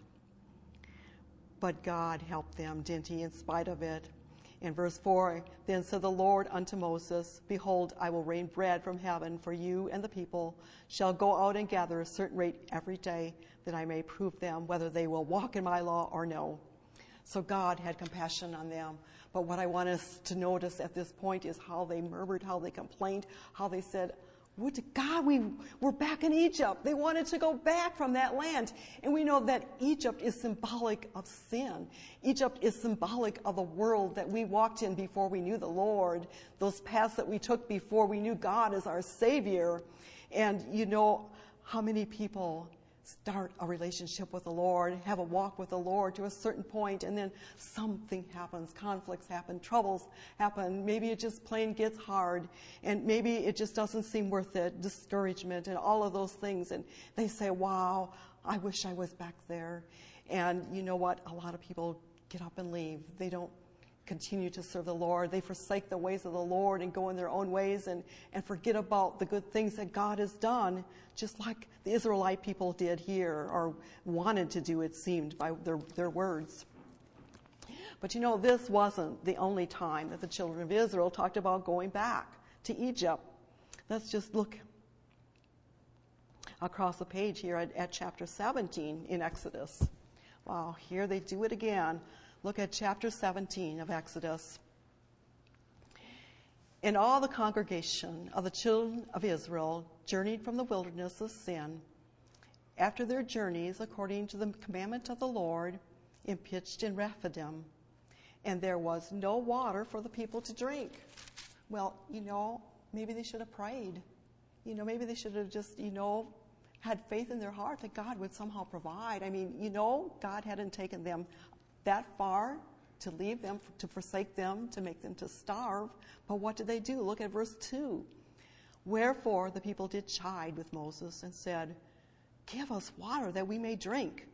But God helped them, didn't he, in spite of it? In verse four, then said the Lord unto Moses, behold, I will rain bread from heaven for you, and the people shall go out and gather a certain rate every day, that I may prove them whether they will walk in my law or no. So God had compassion on them. But what I want us to notice at this point is how they murmured, how they complained, how they said, would to God we were back in Egypt. They wanted to go back from that land. And we know that Egypt is symbolic of sin. Egypt is symbolic of the world that we walked in before we knew the Lord. Those paths that we took before we knew God as our Savior. And you know how many people start a relationship with the Lord, have a walk with the Lord to a certain point, and then something happens, conflicts happen, troubles happen, maybe it just plain gets hard, and maybe it just doesn't seem worth it, discouragement and all of those things, and they say, wow, I wish I was back there. And you know what? A lot of people get up and leave. They don't continue to serve the Lord. They forsake the ways of the Lord and go in their own ways and, and forget about the good things that God has done, just like the Israelite people did here, or wanted to do, it seemed, by their, their words. But you know, this wasn't the only time that the children of Israel talked about going back to Egypt. Let's just look across the page here at, at chapter seventeen in Exodus. Wow, here they do it again. Look at chapter seventeen of Exodus. And all the congregation of the children of Israel journeyed from the wilderness of Sin, after their journeys according to the commandment of the Lord, and pitched in Rephidim. And there was no water for the people to drink. Well, you know, maybe they should have prayed. You know, maybe they should have just, you know, had faith in their heart that God would somehow provide. I mean, you know, God hadn't taken them that far to leave them, to forsake them, to make them to starve. But what did they do? Look at verse two. Wherefore the people did chide with Moses and said, Give us water that we may drink.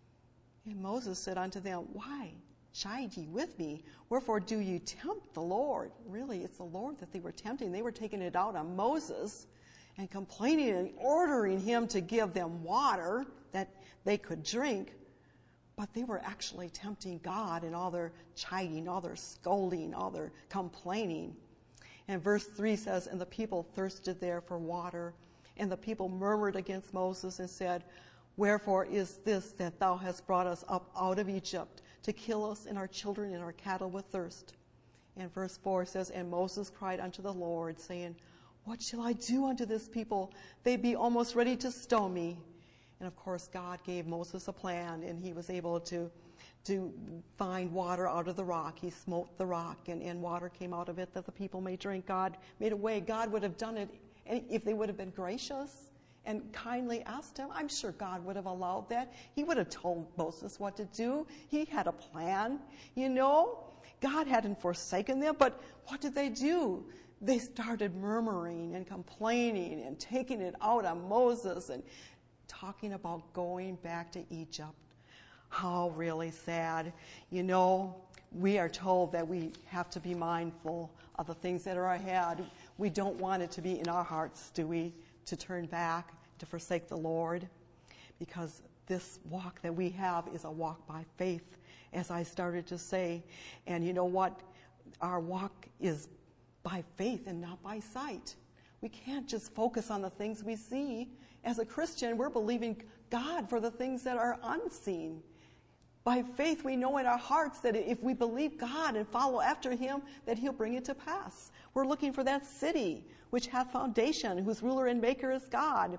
And Moses said unto them, Why chide ye with me? Wherefore do ye tempt the Lord? Really, it's the Lord that they were tempting. They were taking it out on Moses and complaining and ordering him to give them water that they could drink. But they were actually tempting God in all their chiding, all their scolding, all their complaining. And verse three says, And the people thirsted there for water. And the people murmured against Moses and said, Wherefore is this that thou hast brought us up out of Egypt to kill us and our children and our cattle with thirst? And verse four says, And Moses cried unto the Lord, saying, What shall I do unto this people? They be almost ready to stone me. And of course, God gave Moses a plan, and he was able to, to find water out of the rock. He smote the rock, and, and water came out of it that the people may drink. God made a way. God would have done it if they would have been gracious and kindly asked him. I'm sure God would have allowed that. He would have told Moses what to do. He had a plan. You know, God hadn't forsaken them, but what did they do? They started murmuring and complaining and taking it out on Moses and talking about going back to Egypt. How really sad. You know, we are told that we have to be mindful of the things that are ahead. We don't want it to be in our hearts, do we, to turn back, to forsake the Lord? Because this walk that we have is a walk by faith, as I started to say. And you know what? Our walk is by faith and not by sight. We can't just focus on the things we see. As a Christian, we're believing God for the things that are unseen. By faith, we know in our hearts that if we believe God and follow after him, that he'll bring it to pass. We're looking for that city which hath foundation, whose ruler and maker is God.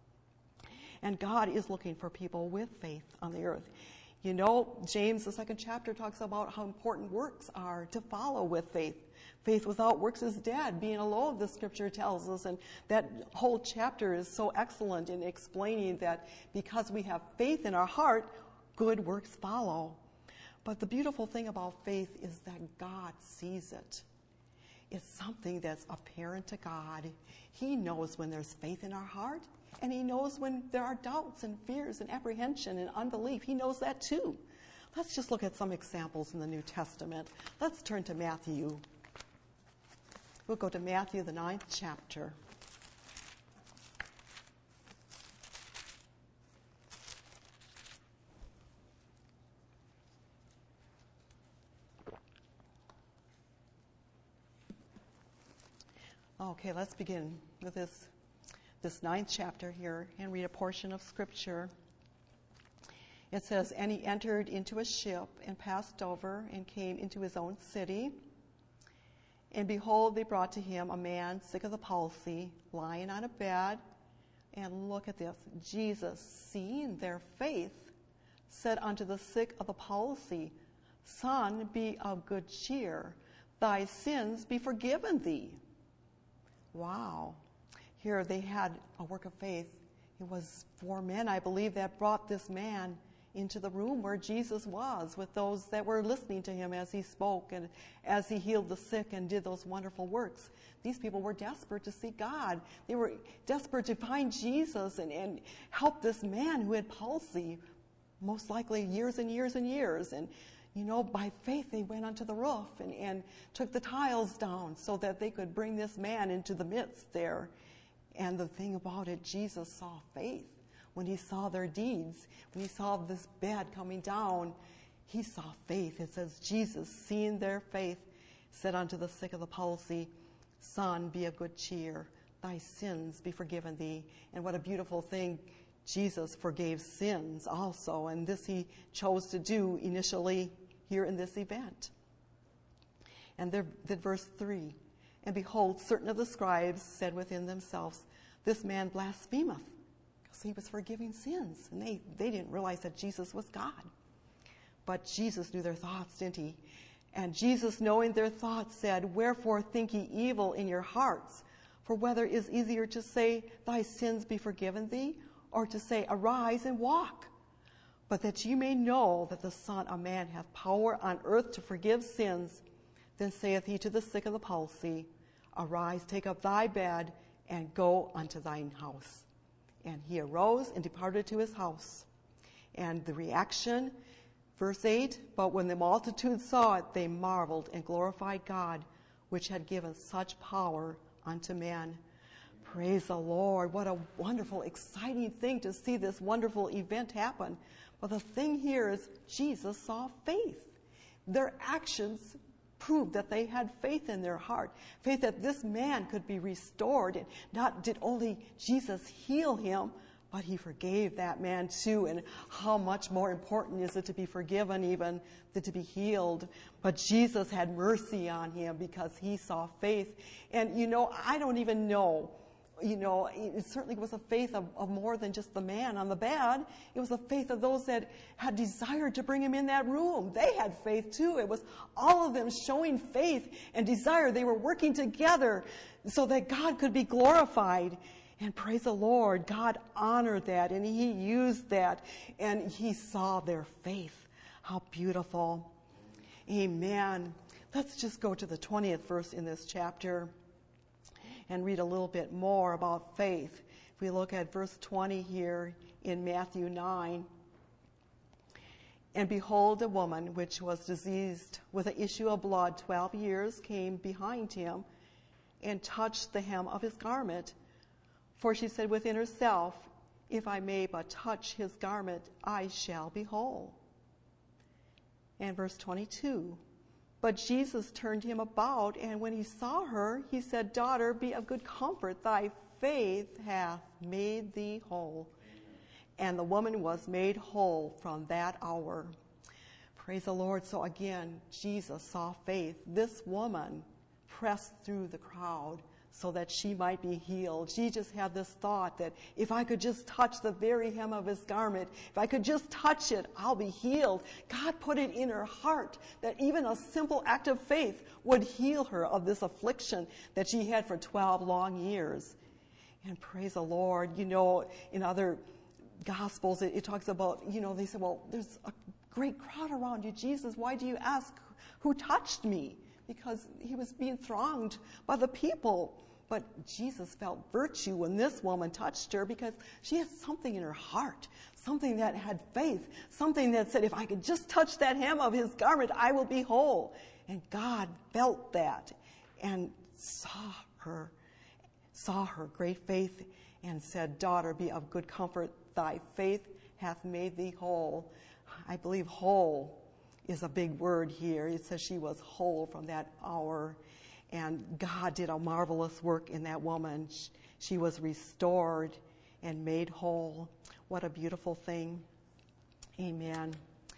And God is looking for people with faith on the earth. You know, James, the second chapter, talks about how important works are to follow with faith. Faith without works is dead, being alone, the scripture tells us. And that whole chapter is so excellent in explaining that because we have faith in our heart, good works follow. But the beautiful thing about faith is that God sees it. It's something that's apparent to God. He knows when there's faith in our heart, and he knows when there are doubts and fears and apprehension and unbelief. He knows that too. Let's just look at some examples in the New Testament. Let's turn to Matthew. We'll go to Matthew, the ninth chapter. Okay, let's begin with this, this ninth chapter here and read a portion of Scripture. It says, And he entered into a ship and passed over and came into his own city. And behold, they brought to him a man sick of the palsy, lying on a bed. And look at this. Jesus, seeing their faith, said unto the sick of the palsy, Son, be of good cheer. Thy sins be forgiven thee. Wow. Here they had a work of faith. It was four men, I believe, that brought this man into the room where Jesus was with those that were listening to him as he spoke and as he healed the sick and did those wonderful works. These people were desperate to see God. They were desperate to find Jesus and, and help this man who had palsy, most likely years and years and years. And you know, by faith, they went onto the roof and, and took the tiles down so that they could bring this man into the midst there. And the thing about it, Jesus saw faith. When he saw their deeds, when he saw this bed coming down, he saw faith. It says, Jesus, seeing their faith, said unto the sick of the palsy, Son, be of good cheer. Thy sins be forgiven thee. And what a beautiful thing. Jesus forgave sins also. And this he chose to do initially here in this event. And there, then verse three, And behold, certain of the scribes said within themselves, This man blasphemeth, because he was forgiving sins. And they, they didn't realize that Jesus was God. But Jesus knew their thoughts, didn't he? And Jesus, knowing their thoughts, said, Wherefore think ye evil in your hearts? For whether is easier to say, Thy sins be forgiven thee, or to say, Arise and walk? But that ye may know that the Son of Man hath power on earth to forgive sins, then saith he to the sick of the palsy, Arise, take up thy bed, and go unto thine house. And he arose and departed to his house. And the reaction, verse eight, but when the multitude saw it, they marveled and glorified God, which had given such power unto men. Praise the Lord. What a wonderful, exciting thing to see this wonderful event happen. But the thing here is Jesus saw faith. Their actions proved that they had faith in their heart. Faith that this man could be restored. And not did only Jesus heal him, but he forgave that man too. And how much more important is it to be forgiven even than to be healed? But Jesus had mercy on him because he saw faith. And you know, I don't even know. You know, it certainly was a faith of, of more than just the man on the bed. It was a faith of those that had desired to bring him in that room. They had faith too. It was all of them showing faith and desire. They were working together so that God could be glorified. And praise the Lord, God honored that and he used that and he saw their faith. How beautiful. Amen. Let's just go to the twentieth verse in this chapter and read a little bit more about faith. If we look at verse twenty here in Matthew nine. And behold, a woman which was diseased with an issue of blood twelve years came behind him and touched the hem of his garment. For she said within herself, if I may but touch his garment, I shall be whole. And verse twenty-two. But Jesus turned him about, and when he saw her, he said, daughter, be of good comfort. Thy faith hath made thee whole. And the woman was made whole from that hour. Praise the Lord. So again, Jesus saw faith. This woman pressed through the crowd so that she might be healed. She just had this thought that if I could just touch the very hem of his garment, if I could just touch it, I'll be healed. God put it in her heart that even a simple act of faith would heal her of this affliction that she had for twelve long years. And praise the Lord, you know, in other Gospels, it, it talks about, you know, they say, well, there's a great crowd around you, Jesus. Why do you ask who touched me? Because he was being thronged by the people. But Jesus felt virtue when this woman touched her because she had something in her heart, something that had faith, something that said, if I could just touch that hem of his garment, I will be whole. And God felt that and saw her, saw her great faith and said, daughter, be of good comfort. Thy faith hath made thee whole. I believe whole is a big word here. It says she was whole from that hour. And God did a marvelous work in that woman. She was restored and made whole. What a beautiful thing. Amen.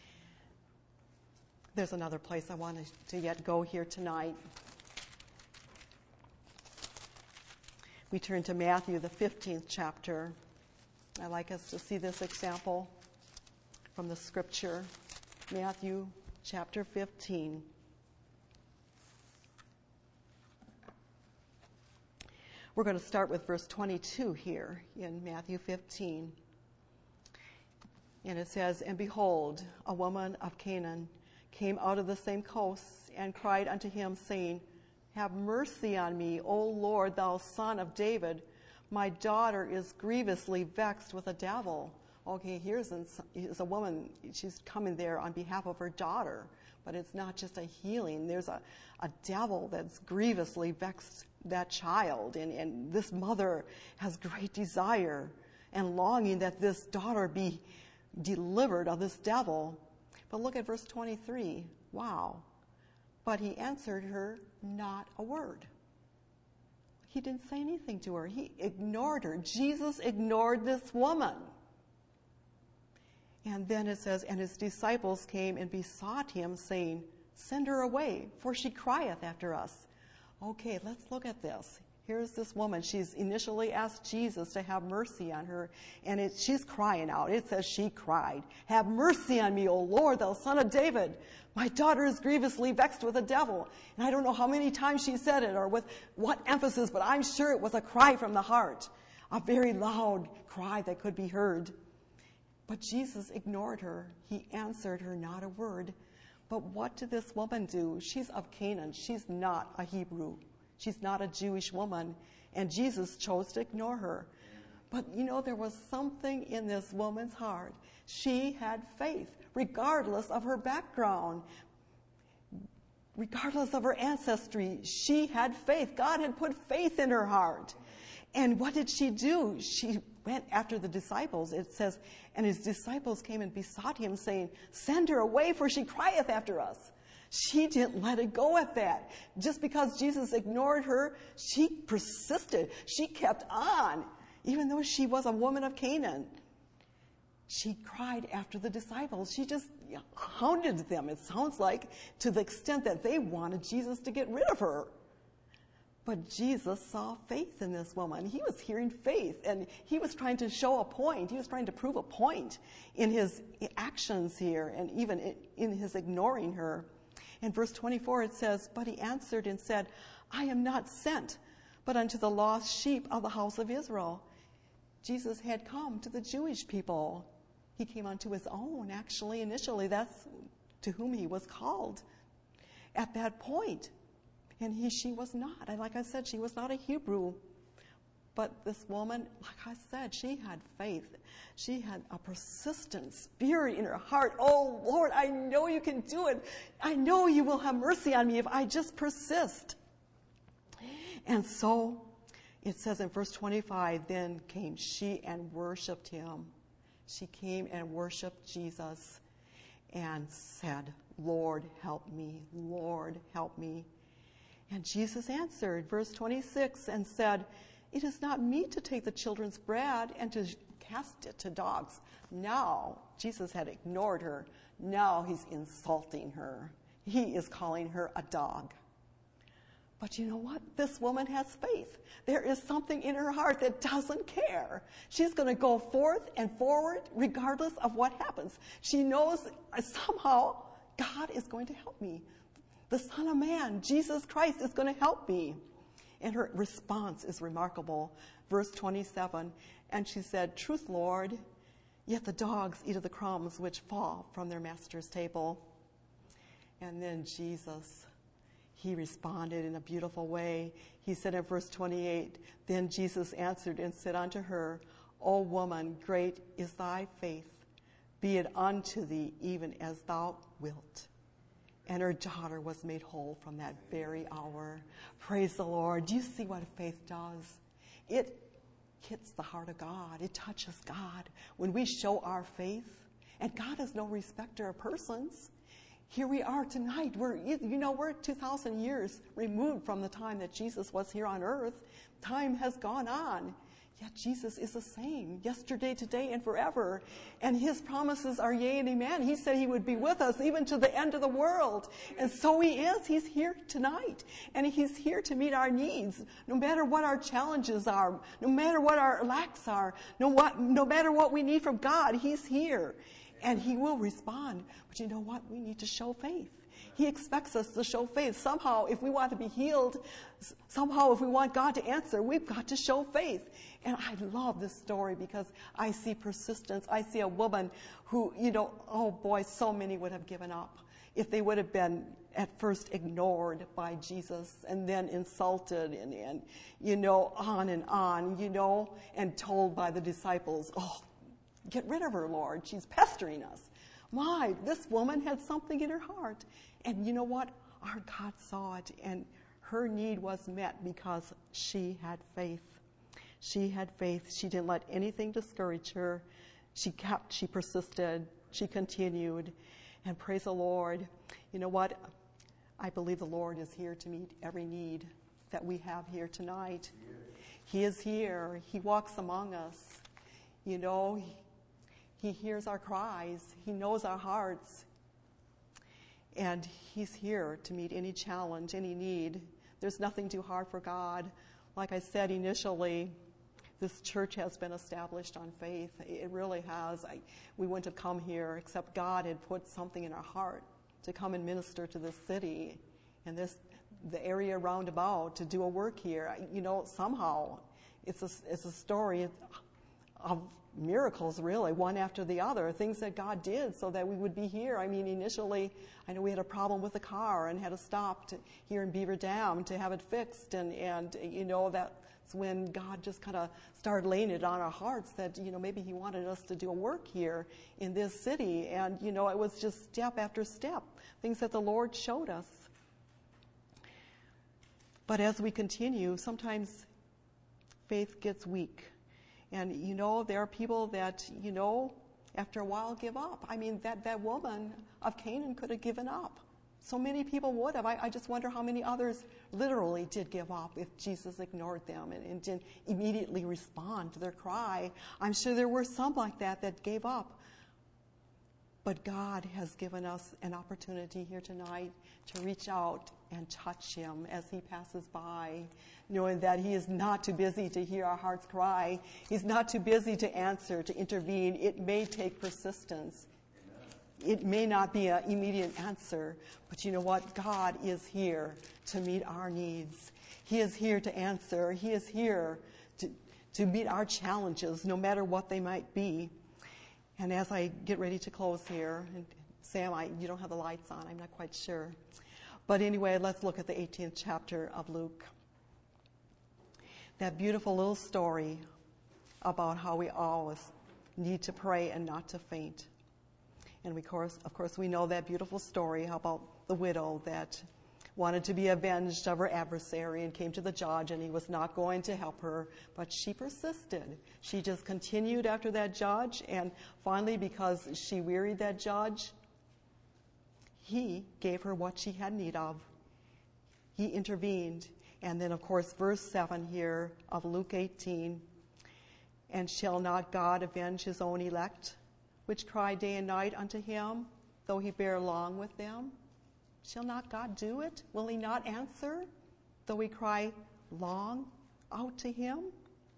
There's another place I wanted to yet go here tonight. We turn to Matthew, the fifteenth chapter. I'd like us to see this example from the scripture. Matthew chapter fifteen. We're going to start with verse twenty-two here in Matthew fifteen. And it says, and behold, a woman of Canaan came out of the same coast and cried unto him, saying, have mercy on me, O Lord, thou son of David. My daughter is grievously vexed with a devil. Okay, here's a woman, she's coming there on behalf of her daughter, but it's not just a healing. There's a, a devil that's grievously vexed that child, and, and this mother has great desire and longing that this daughter be delivered of this devil. But look at verse twenty-three. Wow. But he answered her not a word. He didn't say anything to her. He ignored her. Jesus ignored this woman. And then it says, and his disciples came and besought him, saying, send her away, for she crieth after us. Okay, let's look at this. Here's this woman. She's initially asked Jesus to have mercy on her, and it, she's crying out. It says she cried, have mercy on me, O Lord, thou son of David. My daughter is grievously vexed with a devil. And I don't know how many times she said it or with what emphasis, but I'm sure it was a cry from the heart, a very loud cry that could be heard. But Jesus ignored her. He answered her not a word. But what did this woman do? She's of Canaan. She's not a Hebrew. She's not a Jewish woman. And Jesus chose to ignore her. But, you know, there was something in this woman's heart. She had faith, regardless of her background, regardless of her ancestry. She had faith. God had put faith in her heart. And what did she do? She went after the disciples. It says, and his disciples came and besought him, saying, send her away, for she crieth after us. She didn't let it go at that. Just because Jesus ignored her, she persisted. She kept on. Even though she was a woman of Canaan, she cried after the disciples. She just hounded them, it sounds like, to the extent that they wanted Jesus to get rid of her. But Jesus saw faith in this woman. He was hearing faith, and he was trying to show a point. He was trying to prove a point in his actions here, and even in his ignoring her. In verse twenty-four, it says, but he answered and said, I am not sent, but unto the lost sheep of the house of Israel. Jesus had come to the Jewish people. He came unto his own, actually, initially. That's to whom he was called at that point. And he, she was not. And like I said, she was not a Hebrew. But this woman, like I said, she had faith. She had a persistent spirit in her heart. Oh, Lord, I know you can do it. I know you will have mercy on me if I just persist. And so it says in verse twenty-five, then came she and worshiped him. She came and worshiped Jesus and said, Lord, help me. Lord, help me. And Jesus answered, verse twenty-six, and said, it is not meet to take the children's bread and to cast it to dogs. Now, Jesus had ignored her. Now he's insulting her. He is calling her a dog. But you know what? This woman has faith. There is something in her heart that doesn't care. She's going to go forth and forward regardless of what happens. She knows somehow God is going to help me. The Son of Man, Jesus Christ, is going to help me. And her response is remarkable. Verse twenty-seven, and she said, truth, Lord, yet the dogs eat of the crumbs which fall from their master's table. And then Jesus, he responded in a beautiful way. He said in verse twenty-eight, then Jesus answered and said unto her, O woman, great is thy faith. Be it unto thee even as thou wilt. And her daughter was made whole from that very hour. Praise the Lord. Do you see what faith does? It hits the heart of God. It touches God. When we show our faith, and God is no respecter of persons. Here we are tonight. We're, you know, we're two thousand years removed from the time that Jesus was here on earth. Time has gone on. Yet Jesus is the same, yesterday, today, and forever. And his promises are yea and amen. He said he would be with us even to the end of the world. And so he is. He's here tonight. And he's here to meet our needs, no matter what our challenges are, no matter what our lacks are, no, what, no matter what we need from God, he's here. And he will respond. But you know what? We need to show faith. He expects us to show faith. Somehow, if we want to be healed, somehow if we want God to answer, we've got to show faith. And I love this story because I see persistence. I see a woman who, you know, oh boy, so many would have given up if they would have been at first ignored by Jesus and then insulted and, and you know, on and on, you know, and told by the disciples, oh, get rid of her, Lord. She's pestering us. My, this woman had something in her heart. And you know what? Our God saw it, and her need was met because she had faith. She had faith. She didn't let anything discourage her. She kept, she persisted, she continued. And praise the Lord. You know what? I believe the Lord is here to meet every need that we have here tonight. He is here. He walks among us. You know, he, He hears our cries. He knows our hearts. And he's here to meet any challenge, any need. There's nothing too hard for God. Like I said initially, this church has been established on faith. It really has. I, we wouldn't have come here except God had put something in our heart to come and minister to this city and this the area round about to do a work here. You know, somehow it's a, it's a story of miracles, really, one after the other, things that God did so that we would be here. I mean, initially, I know we had a problem with the car and had to stop to, here in Beaver Dam to have it fixed, and, and you know, that It's when God just kind of started laying it on our hearts that, you know, maybe he wanted us to do a work here in this city. And, you know, it was just step after step, things that the Lord showed us. But as we continue, sometimes faith gets weak. And, you know, there are people that, you know, after a while give up. I mean, that, that woman of Canaan could have given up. So many people would have. I, I just wonder how many others literally did give up if Jesus ignored them and, and didn't immediately respond to their cry. I'm sure there were some like that that gave up. But God has given us an opportunity here tonight to reach out and touch him as he passes by, knowing that he is not too busy to hear our hearts cry. He's not too busy to answer, to intervene. It may take persistence. It may not be an immediate answer, but you know what? God is here to meet our needs. He is here to answer. He is here to, to meet our challenges, no matter what they might be. And as I get ready to close here, and Sam, I, you don't have the lights on, I'm not quite sure. But anyway, let's look at the eighteenth chapter of Luke. That beautiful little story about how we always need to pray and not to faint. And we, of course, of course, we know that beautiful story about the widow that wanted to be avenged of her adversary and came to the judge, and he was not going to help her, but she persisted. She just continued after that judge, and finally, because she wearied that judge, he gave her what she had need of. He intervened. And then, of course, verse seven here of Luke eighteen, and shall not God avenge his own elect, which cry day and night unto him, though he bear long with them? Shall not God do it? Will he not answer, though we cry long out to him?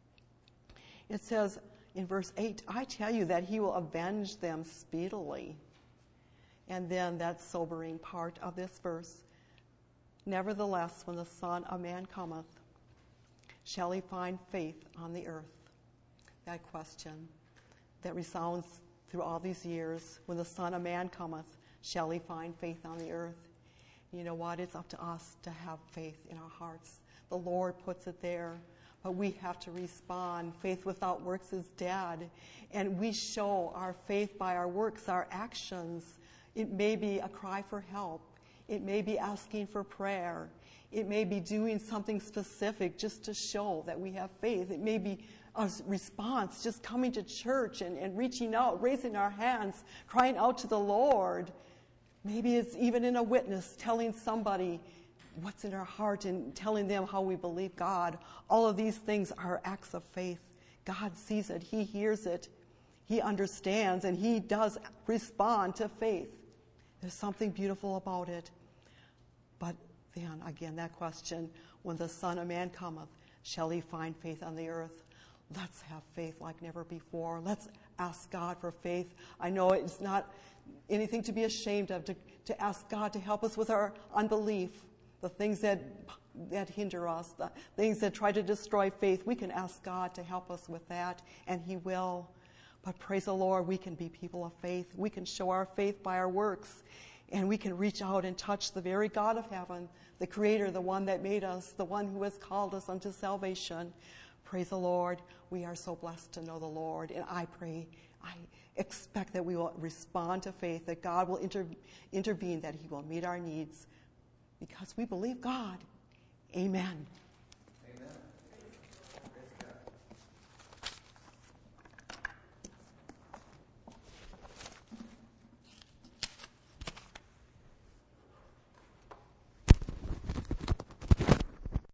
It says in verse eight, I tell you that he will avenge them speedily. And then that sobering part of this verse, nevertheless, when the Son of Man cometh, shall he find faith on the earth? That question that resounds through all these years, when the Son of Man cometh, shall he find faith on the earth? You know what? It's up to us to have faith in our hearts. The Lord puts it there, but we have to respond. Faith without works is dead. And we show our faith by our works, our actions. It may be a cry for help. It may be asking for prayer. It may be doing something specific just to show that we have faith. It may be a response, just coming to church and, and reaching out, raising our hands, crying out to the Lord. Maybe it's even in a witness, telling somebody what's in our heart and telling them how we believe God. All of these things are acts of faith. God sees it. He hears it. He understands, and he does respond to faith. There's something beautiful about it. But then, again, that question, when the Son of Man cometh, shall he find faith on the earth? Let's have faith like never before. Let's ask God for faith. I know it's not anything to be ashamed of, to, to ask God to help us with our unbelief, the things that that hinder us, the things that try to destroy faith. We can ask God to help us with that, and he will. But praise the Lord, we can be people of faith. We can show our faith by our works, and we can reach out and touch the very God of heaven, the Creator, the one that made us, the one who has called us unto salvation. Praise the Lord. We are so blessed to know the Lord. And I pray, I expect that we will respond to faith, that God will inter- intervene, that he will meet our needs, because we believe God. Amen.